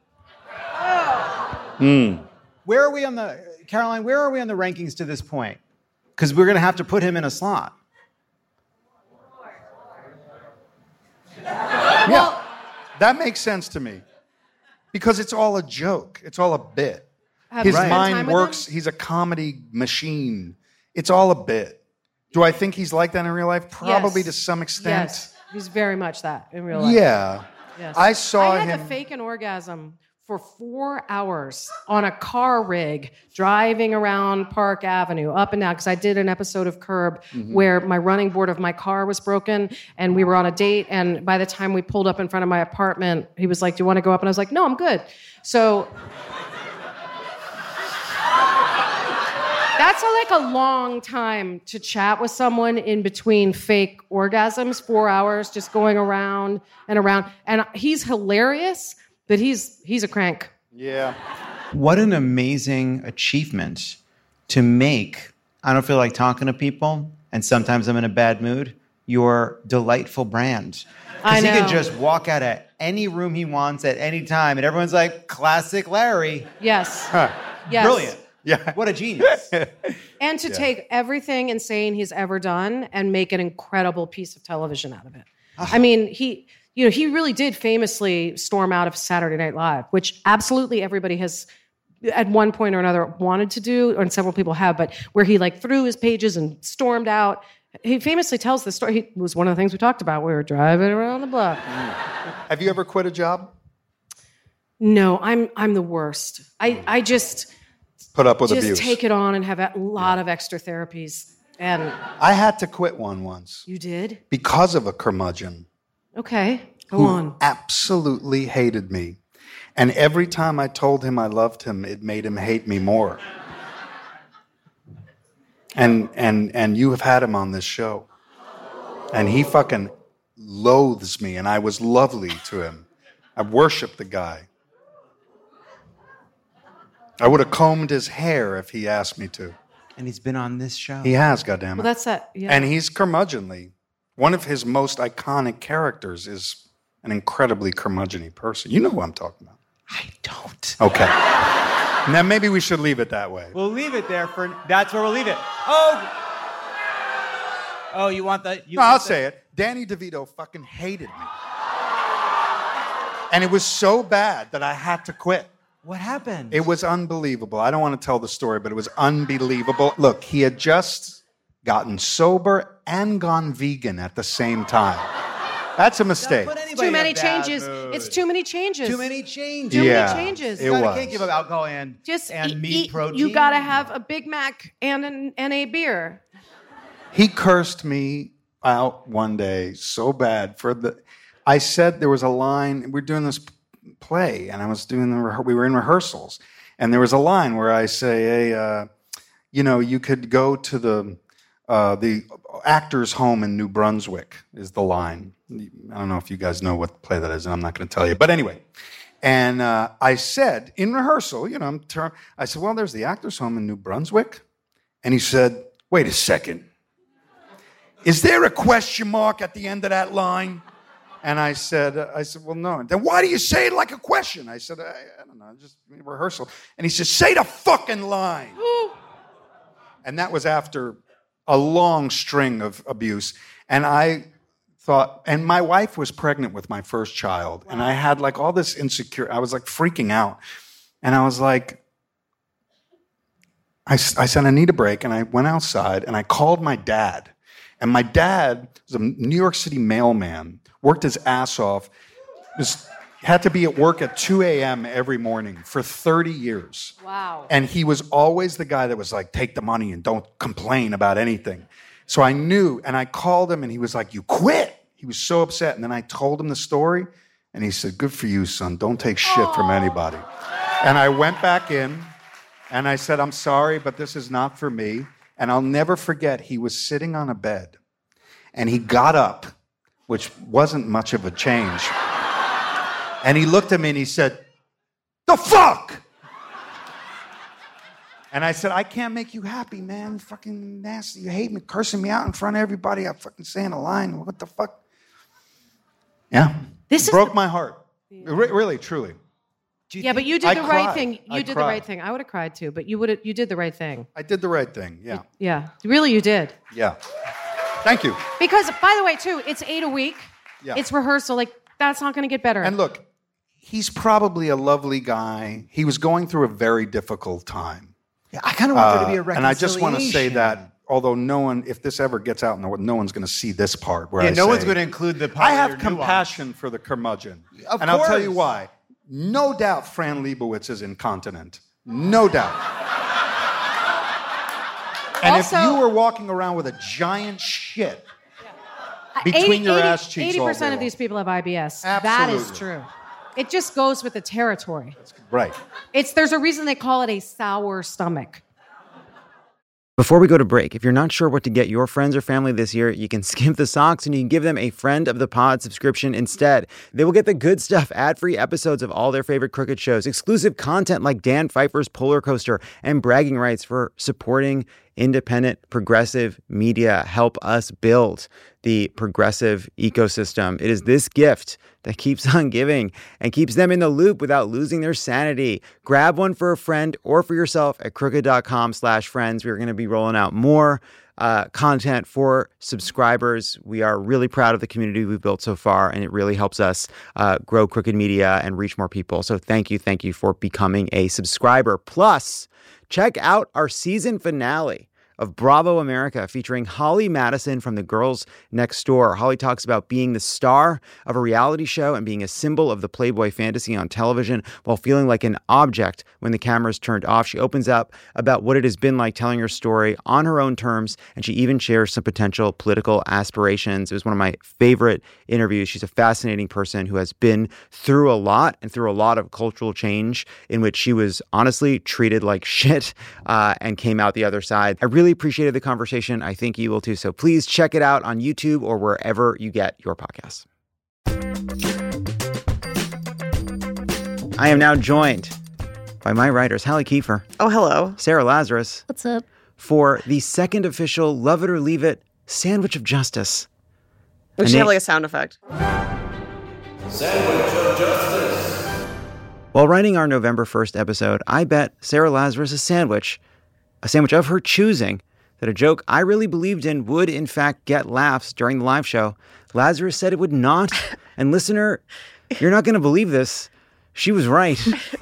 Hmm. Where are we on the, Caroline, where are we on the rankings to this point? Because we're going to have to put him in a slot. Yeah, that makes sense to me because it's all a joke. It's all a bit. Have His you spent time mind with works. He's a comedy machine. It's all a bit. Do I think he's like that in real life? Probably Yes. to some extent. Yes. He's very much that in real life. Yeah. Yes. I saw I had him. to fake an orgasm for four hours on a car rig driving around Park Avenue up and down because I did an episode of Curb Mhm. where my running board of my car was broken and we were on a date, and by the time we pulled up in front of my apartment, he was like, "Do you want to go up?" And I was like, "No, I'm good." So that's a, like a long time to chat with someone in between fake orgasms, four hours just going around and around. And he's hilarious, but he's he's a crank. Yeah. What an amazing achievement to make, I don't feel like talking to people, and sometimes I'm in a bad mood, your delightful brand. I Because he know. can just walk out of any room he wants at any time, and everyone's like, classic Larry. Yes. Huh. Yes. Brilliant. Yeah. What a genius. And to Yeah. take everything insane he's ever done and make an incredible piece of television out of it. I mean, he, you know, he really did famously storm out of Saturday Night Live, which absolutely everybody has at one point or another wanted to do, and several people have, but where he like threw his pages and stormed out. He famously tells the story. It was one of the things we talked about. We were driving around the block. Have you ever quit a job? No, I'm I'm the worst. I, I just Put up with just abuse. take it on and have a lot of extra therapies. And I had to quit one once you did? because of a curmudgeon Okay, go who on. absolutely hated me. And every time I told him I loved him, it made him hate me more. And and and you have had him on this show. And he fucking loathes me, and I was lovely to him. I worshiped the guy. I would have combed his hair if he asked me to. And he's been on this show. He has, goddammit. Well, that's that. Yeah. And he's curmudgeonly. One of his most iconic characters is an incredibly curmudgeon-y person. You know who I'm talking about. I don't. Okay. Now maybe we should leave it that way. We'll leave it there for, that's where we'll leave it. Oh! Oh, you want the... You No, want I'll the- say it. Danny DeVito fucking hated me. And it was so bad that I had to quit. What happened? It was unbelievable. I don't want to tell the story, but it was unbelievable. Look, he had just gotten sober and gone vegan at the same time. That's a mistake. Too many changes. It's too many changes. Too many changes. Too Yeah, many changes. it You was. can't give up alcohol and, Just and eat- meat eat- protein. You got to have a Big Mac and an, and a beer. He cursed me out one day so bad for the. I said there was a line. We're doing this play, and I was doing the. rehe- We were in rehearsals, and there was a line where I say, "Hey, uh, you know, you could go to the uh, the actors' home in New Brunswick." Is the line. I don't know if you guys know what play that is, and I'm not going to tell you. But anyway, and uh, I said in rehearsal, you know, I'm ter- I said, "Well, there's the actors' home in New Brunswick," and he said, "Wait a second. Is there a question mark at the end of that line?" And I said, uh, I said, well, no. Then why do you say it like a question? I said, I, I don't know, just rehearsal. And he said, say the fucking line. And that was after a long string of abuse. And I thought, and my wife was pregnant with my first child. And I had like all this insecure, I was like freaking out. And I was like, I, s- I said, I need a break. And I went outside and I called my dad. And my dad was a New York City mailman, worked his ass off, was, had to be at work at two a.m. every morning for thirty years. Wow. And he was always the guy that was like, take the money and don't complain about anything. So I knew, and I called him and he was like, you quit. He was so upset. And then I told him the story and he said, good for you, son. Don't take shit from anybody. And I went back in and I said, I'm sorry, but this is not for me. And I'll never forget, he was sitting on a bed and he got up, which wasn't much of a change. And he looked at me and he said, the fuck? And I said, I can't make you happy, man. You fucking nasty. You hate me, cursing me out in front of everybody. I'm fucking saying a line. What the fuck? Yeah. This broke my heart. Re- really, truly. Yeah, but you did I the right cried. thing. You I did the cried. right thing. I would have cried too, but you would have. You did the right thing. I did the right thing. Yeah. Yeah, really, you did. Yeah. Thank you. Because, by the way, too, it's eight a week. Yeah. It's rehearsal. Like that's not going to get better. And look, he's probably a lovely guy. He was going through a very difficult time. Yeah, I kind of want there to be a Uh, And I just want to say reconciliation. that, although no one, if this ever gets out in the world, no one's going to see this part where Yeah, I no say, one's going to include the part I where have you're compassion for the curmudgeon. Of and I'll tell you course. why. No doubt Fran Lebowitz is incontinent. No doubt. And Also- if you were walking around with a giant shit between your ass cheeks Eighty all percent day of these people have I B S. Absolutely. That is true. It just goes with the territory. Right. It's there's a reason they call it a sour stomach. Before we go to break, if you're not sure what to get your friends or family this year, you can skip the socks and you can give them a Friend of the Pod subscription instead. They will get the good stuff, ad-free episodes of all their favorite Crooked shows, exclusive content like Dan Pfeiffer's Polar Coaster, and bragging rights for supporting independent, progressive media. Help us build the progressive ecosystem. It is this gift that keeps on giving and keeps them in the loop without losing their sanity. Grab one for a friend or for yourself at crooked.com slash friends. We're going to be rolling out more uh, content for subscribers. We are really proud of the community we've built so far, and it really helps us uh, grow Crooked Media and reach more people. So thank you, thank you for becoming a subscriber. Plus, check out our season finale of Bravo America, featuring Holly Madison from The Girls Next Door. Holly talks about being the star of a reality show and being a symbol of the Playboy fantasy on television while feeling like an object when the camera's turned off. She opens up about what it has been like telling her story on her own terms, and she even shares some potential political aspirations. It was one of my favorite interviews. She's a fascinating person who has been through a lot and through a lot of cultural change in which she was honestly treated like shit uh, and came out the other side. I really appreciated the conversation. I think you will too. So please check it out on YouTube or wherever you get your podcasts. I am now joined by my writers, Hallie Kiefer. Oh, hello. Sarah Lazarus. What's up? For the second official Love It or Leave It Sandwich of Justice. We should have like a sound effect. Sandwich of Justice. While writing our November first episode, I bet Sarah Lazarus a sandwich, a sandwich of her choosing, that a joke I really believed in would, in fact, get laughs during the live show. Lazarus said it would not. And listener, you're not going to believe this. She was right.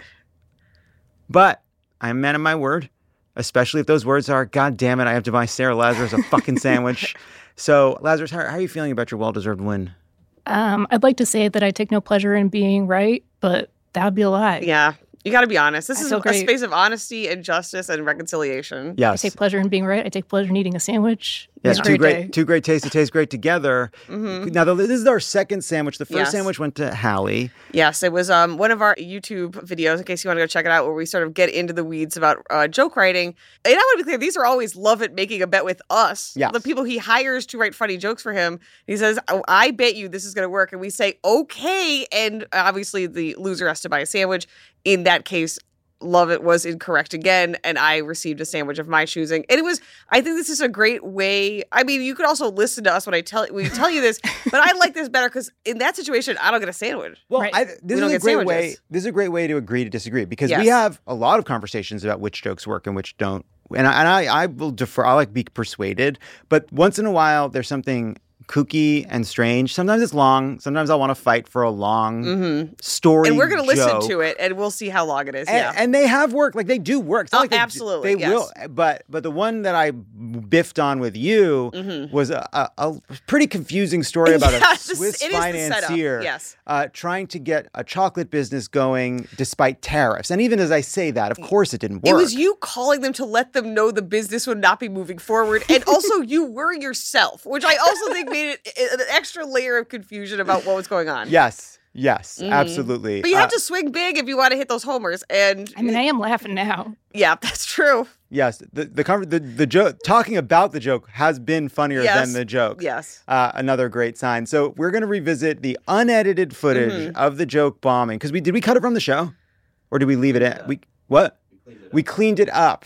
But I'm a man of my word, especially if those words are, God damn it, I have to buy Sarah Lazarus a fucking sandwich. So, Lazarus, how, how are you feeling about your well-deserved win? Um, I'd like to say that I take no pleasure in being right, but that would be a lie. Yeah. You got to be honest. This I is feel a great. space of honesty and justice and reconciliation. Yes. I take pleasure in being right. I take pleasure in eating a sandwich. Yes, It's a two great great, day. two great tastes that taste great together. Mhm. Now, the, this is our second sandwich. The first Yes. sandwich went to Hallie. Yes, it was um, one of our YouTube videos, in case you want to go check it out, where we sort of get into the weeds about uh, joke writing. And I want to be clear, these are always Love It making a bet with us, Yes. the people he hires to write funny jokes for him. He says, oh, I bet you this is going to work. And we say, okay. And obviously the loser has to buy a sandwich. In that case, Love It was incorrect again, and I received a sandwich of my choosing. And it was, I think this is a great way. I mean, you could also listen to us when I tell we tell you this, but I like this better because in that situation, I don't get a sandwich. Well, I, We this don't is a get great sandwiches. way. This is a great way to agree to disagree because Yes. we have a lot of conversations about which jokes work and which don't. And I, and I, I will defer. I like be persuaded, but once in a while, there's something kooky and strange. Sometimes it's long. Sometimes I want to fight for a long Mhm. story. And we're going to listen joke. to it, and we'll see how long it is. And, yeah. and they have worked. Like they do work. It's not Oh, like they, absolutely, They yes. will. But but the one that I biffed on with you Mhm. was a, a, a pretty confusing story about Yes, a Swiss it is the setup, financier yes. uh, trying to get a chocolate business going despite tariffs. And even as I say that, of course it didn't work. It was you calling them to let them know the business would not be moving forward. And also, you were yourself, which I also think made it an extra layer of confusion about what was going on. Yes. Yes. Mhm. Absolutely. But you have Uh, to swing big if you want to hit those homers. And I mean, I am laughing now. yeah, that's true. Yes, the the conver- the, the joke talking about the joke has been funnier Yes. than the joke. Yes. uh, another great sign. So we're going to revisit the unedited footage Mhm. of the joke bombing because we did we cut it from the show, or did we leave it in? We what? We cleaned it up,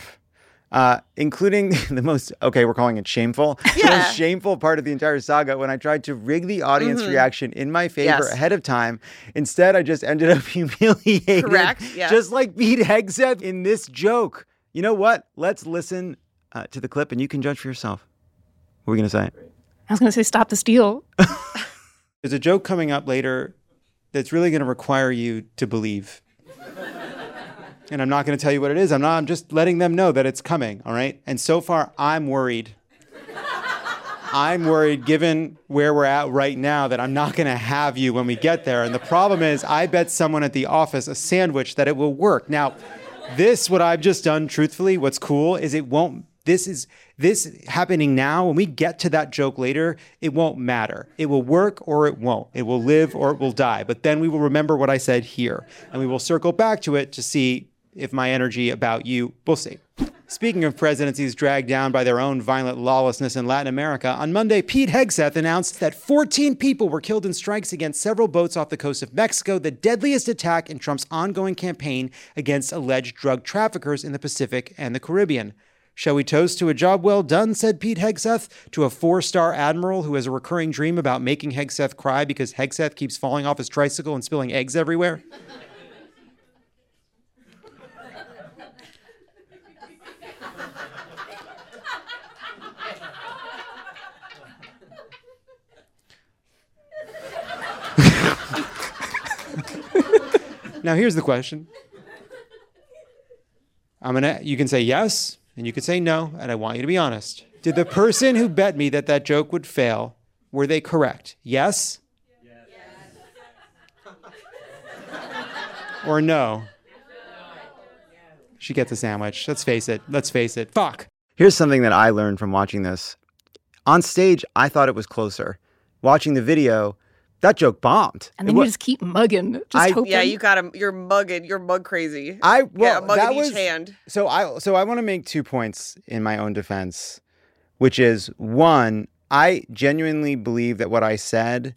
uh, including the most okay. We're calling it shameful. The Yeah. most shameful part of the entire saga when I tried to rig the audience Mhm. reaction in my favor Yes. ahead of time. Instead, I just ended up humiliated. Correct, yes. Just like Pete Hegseth in this joke. You know what? Let's listen uh, to the clip and you can judge for yourself. What are we going to say? I was going to say stop the steal. There's a joke coming up later that's really going to require you to believe. And I'm not going to tell you what it is. I'm not. I'm just letting them know that it's coming, all right? And so far, I'm worried. I'm worried, given where we're at right now, that I'm not going to have you when we get there. And the problem is, I bet someone at the office a sandwich that it will work. Now, this, what I've just done, truthfully, what's cool is it won't, this is, this happening now, when we get to that joke later, it won't matter. It will work or it won't. It will live or it will die. But then we will remember what I said here. And we will circle back to it to see if my energy about you, we'll see. Speaking of presidencies dragged down by their own violent lawlessness in Latin America, on Monday, Pete Hegseth announced that fourteen people were killed in strikes against several boats off the coast of Mexico, the deadliest attack in Trump's ongoing campaign against alleged drug traffickers in the Pacific and the Caribbean. Shall we toast to a job well done, said Pete Hegseth, to a four-star admiral who has a recurring dream about making Hegseth cry because Hegseth keeps falling off his tricycle and spilling eggs everywhere? Now, here's the question. I'm gonna. You can say yes, and you can say no, and I want you to be honest. Did the person who bet me that that joke would fail, were they correct? Yes? Yes. Or no? She gets a sandwich. Let's face it. Let's face it. Fuck. Here's something that I learned from watching this. On stage, I thought it was closer. Watching the video, that joke bombed. And then you just keep mugging, just I, hoping. Yeah, you got him. You're mugging. You're mug crazy. I well, yeah, a mug that in each was, hand. So I so I want to make two points in my own defense, which is one, I genuinely believe that what I said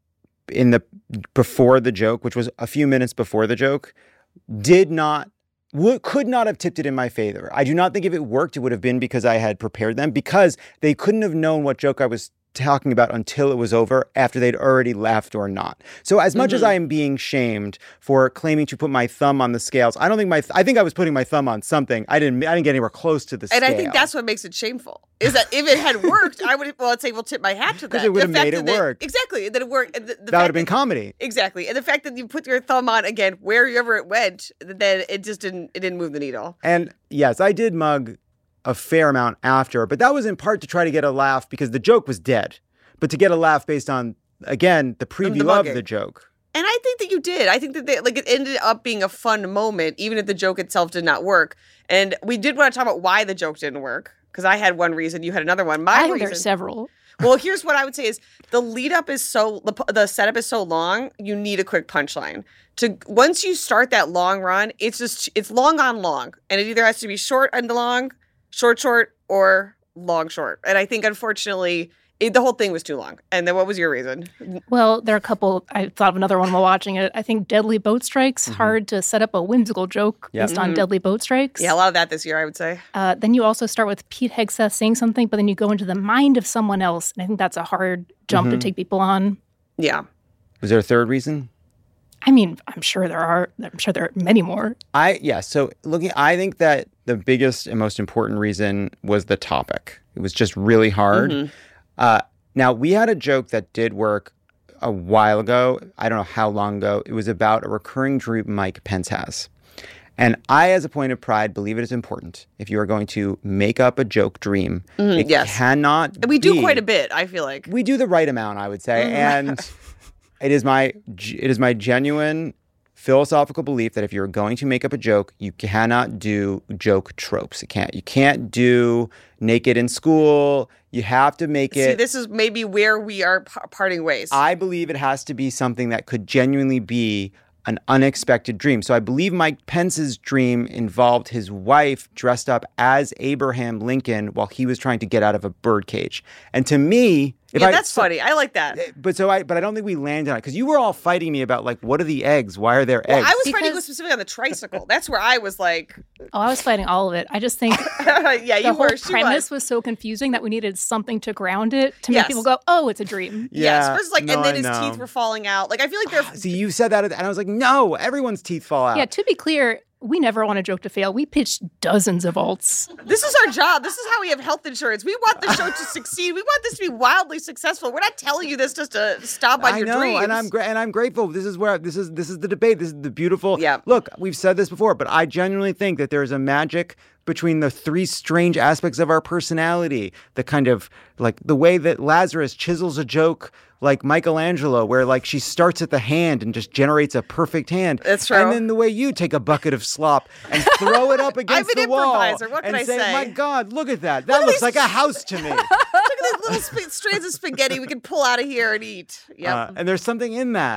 in the before the joke, which was a few minutes before the joke, did not would, could not have tipped it in my favor. I do not think if it worked, it would have been because I had prepared them, because they couldn't have known what joke I was talking about until it was over, after they'd already laughed or not. So as much mm-hmm. as I am being shamed for claiming to put my thumb on the scales, I don't think my th- I think I was putting my thumb on something. I didn't I didn't get anywhere close to the and scale. I think that's what makes it shameful. Is that if it had worked, I would well, I'd say we'll tip my hat to that. Because it would have made it that, work. Exactly. That it worked. The, the that would have been that, comedy. Exactly. And the fact that you put your thumb on again wherever it went, then it just didn't it didn't move the needle. And yes, I did mug a fair amount after, but that was in part to try to get a laugh because the joke was dead. But to get a laugh based on, again, the preview the of the joke. And I think that you did. I think that they, like it ended up being a fun moment, even if the joke itself did not work. And we did want to talk about why the joke didn't work, because I had one reason, you had another one. My I think reason, there are several. Well, here's what I would say is the lead up is so, the, the setup is so long, you need a quick punchline. To once you start that long run, it's just, it's long on long. And it either has to be short and long, short, short, or long, short. And I think, unfortunately, It, the whole thing was too long. And then what was your reason? Well, there are a couple. I thought of another one while watching it. I think Deadly Boat Strikes, Mm-hmm. hard to set up a whimsical joke Yep. based on Mhm. Deadly Boat Strikes. Yeah, a lot of that this year, I would say. Uh, then you also start with Pete Hegseth saying something, but then you go into the mind of someone else. And I think that's a hard jump Mhm. to take people on. Yeah. Was there a third reason? I mean, I'm sure there are. I'm sure there are many more. I yeah. So looking, I think that the biggest and most important reason was the topic. It was just really hard. Mm-hmm. Uh, now we had a joke that did work a while ago. I don't know how long ago. It was about a recurring dream Mike Pence has. And I, as a point of pride, believe it is important. If you are going to make up a joke dream, Mhm, it yes. cannot And we do be- quite a bit, I feel like. We do the right amount, I would say. Mhm. And it is my it is my genuine philosophical belief that if you're going to make up a joke, you cannot do joke tropes. You can't. You can't do naked in school. You have to make See, it. this is maybe where we are p- parting ways. I believe it has to be something that could genuinely be an unexpected dream. So I believe Mike Pence's dream involved his wife dressed up as Abraham Lincoln while he was trying to get out of a birdcage. And to me, if yeah, I, that's so- funny. I like that. But so I, but I don't think we landed on it because you were all fighting me about like, what are the eggs? Why are there Well, eggs? I was fighting specifically on the tricycle. That's where I was like, Oh, I was fighting all of it. I just think yeah, the you whole were. She premise was. was so confusing that we needed something to ground it to make Yes. people go, "Oh, it's a dream." Yes, Yeah, versus like, no, and then I his know. teeth were falling out. Like, I feel like they're. See, you said that, and I was like, no, everyone's teeth fall out. Yeah, to be clear, we never want a joke to fail. We pitched dozens of alts. This is our job. This is how we have health insurance. We want the show to succeed. We want this to be wildly successful. We're not telling you this just to stop on I your know, dreams. and I'm gra- and I'm grateful. This is where this is this is the debate. This is the beautiful. Yeah. Look, we've said this before, but I genuinely think that there is a magic between the three strange aspects of our personality. The kind of like the way that Lazarus chisels a joke like Michelangelo, where like she starts at the hand and just generates a perfect hand. That's true. And then the way you take a bucket of slop and throw it up against I'm an the wall improviser. What can and I say, say? "My God, look at that! That looks like a house to me." Look at these little sp- strands of spaghetti we can pull out of here and eat. Yep. Uh, and there's something in that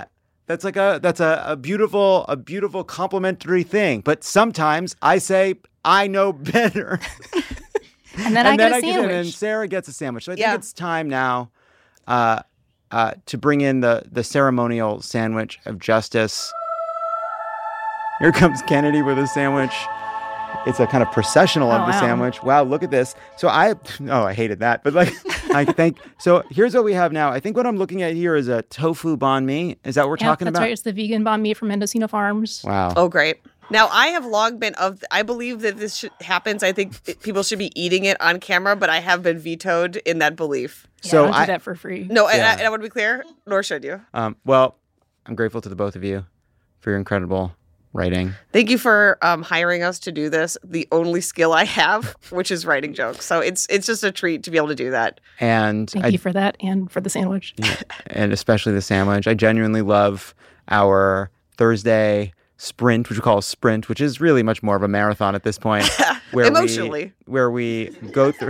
That's like a that's a, a beautiful a beautiful complimentary thing. But sometimes I say I know better, And then and I then get a I get sandwich. in, and Sarah gets a sandwich. So I Yeah. think it's time now uh, uh, to bring in the the ceremonial sandwich of justice. Here comes Kennedy with a sandwich. It's a kind of processional of Oh, the wow. sandwich. Wow, look at this. So I, oh, I hated that. But like, I think, so here's what we have now. I think what I'm looking at here is a tofu banh mi. Is that what we're Yeah, talking that's about? right. It's the vegan banh mi from Mendocino Farms. Wow. Oh, great. Now, I have long been of, I believe that this should, happens. I think it- people should be eating it on camera, but I have been vetoed in that belief. Yeah, So I don't I- do that for free. No, and, Yeah. I, and I want to be clear, nor should you. Um, well, I'm grateful to the both of you for your incredible writing. Thank you for um, hiring us to do this. The only skill I have, which is writing jokes. So it's it's just a treat to be able to do that. And Thank I, you for that and for the sandwich. and especially the sandwich. I genuinely love our Thursday sprint, which we call a sprint, which is really much more of a marathon at this point. Where Emotionally. We, where we go through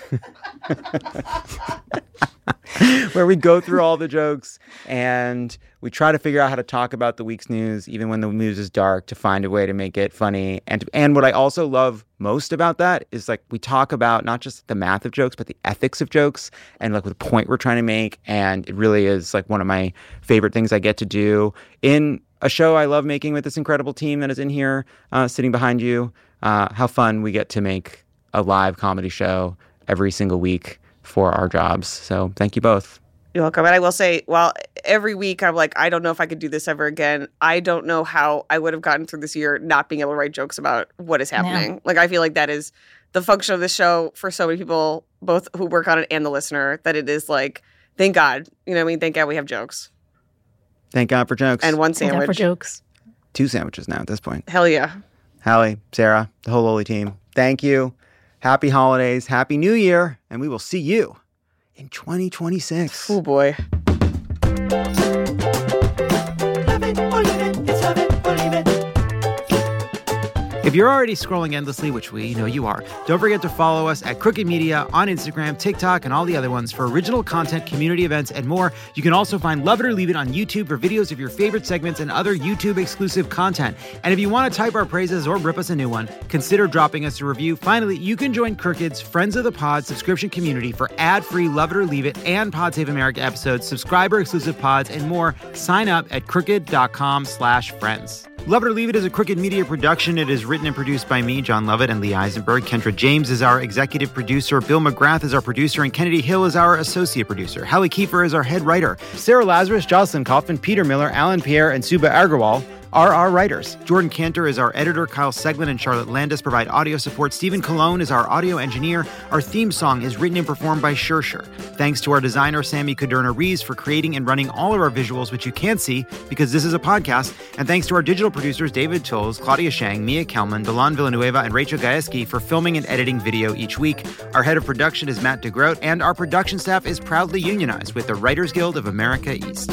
where we go through all the jokes and we try to figure out how to talk about the week's news, even when the news is dark, to find a way to make it funny. And and what I also love most about that is like we talk about not just the math of jokes, but the ethics of jokes and like the point we're trying to make. And it really is like one of my favorite things I get to do in a show I love making with this incredible team that is in here, uh, sitting behind you. Uh, how fun we get to make a live comedy show every single week for our jobs. So thank you both. You're welcome. And I will say, well, every week I'm like, I don't know if I could do this ever again. I don't know how I would have gotten through this year not being able to write jokes about what is happening. Like, I feel like that is the function of the show for so many people, both who work on it and the listener, that it is like, thank God. You know what I mean? Thank God we have jokes. Thank God for jokes. And one Thank God sandwich. for jokes. Two sandwiches now at this point. Hell yeah. Hallie, Sarah, the whole Loli team, thank you. Happy holidays. Happy New Year. And we will see you in twenty twenty-six. Oh, boy. If you're already scrolling endlessly, which we know you are, don't forget to follow us at Crooked Media on Instagram, TikTok, and all the other ones for original content, community events, and more. You can also find Love It or Leave It on YouTube for videos of your favorite segments and other YouTube-exclusive content. And if you want to type our praises or rip us a new one, consider dropping us a review. Finally, you can join Crooked's Friends of the Pod subscription community for ad-free Love It or Leave It and Pod Save America episodes, subscriber-exclusive pods, and more. Sign up at crooked.com slash friends. Love It or Leave It is a Crooked Media production. It is written and produced by me, John Lovett, and Lee Eisenberg. Kendra James is our executive producer. Bill McGrath is our producer, and Kennedy Hill is our associate producer. Hallie Kiefer is our head writer. Sarah Lazarus, Jocelyn Kaufman, Peter Miller, Alan Pierre, and Suba Agarwal are our writers. Jordan Cantor is our editor. Kyle Seglin and Charlotte Landis provide audio support. Stephen Colon is our audio engineer. Our theme song is written and performed by Shersher. Thanks to our designer, Sammy Kuderna-Rees, for creating and running all of our visuals, which you can't see because this is a podcast. And thanks to our digital producers, David Tolles, Claudia Shang, Mia Kelman, Delan Villanueva, and Rachel Gaeski for filming and editing video each week. Our head of production is Matt DeGroat, and our production staff is proudly unionized with the Writers Guild of America East.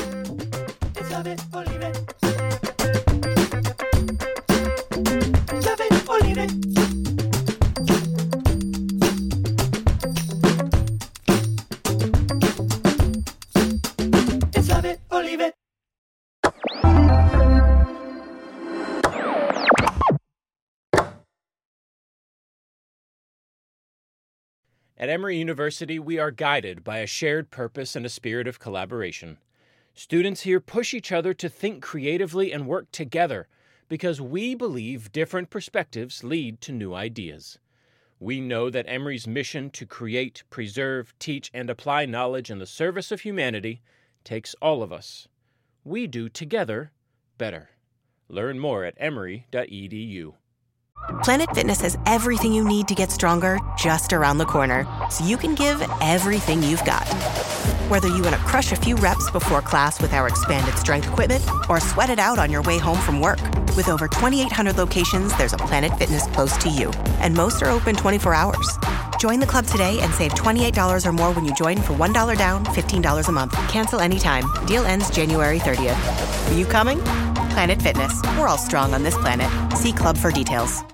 At Emory University, we are guided by a shared purpose and a spirit of collaboration. Students here push each other to think creatively and work together because we believe different perspectives lead to new ideas. We know that Emory's mission to create, preserve, teach, and apply knowledge in the service of humanity takes all of us. We do together better. Learn more at emory dot e d u. Planet Fitness has everything you need to get stronger just around the corner, so you can give everything you've got. Whether you want to crush a few reps before class with our expanded strength equipment or sweat it out on your way home from work. With over twenty-eight hundred locations, there's a Planet Fitness close to you, and most are open twenty-four hours. Join the club today and save twenty-eight dollars or more when you join for one dollar down, fifteen dollars a month. Cancel anytime. Deal ends January thirtieth. Are you coming? Planet Fitness. We're all strong on this planet. See club for details.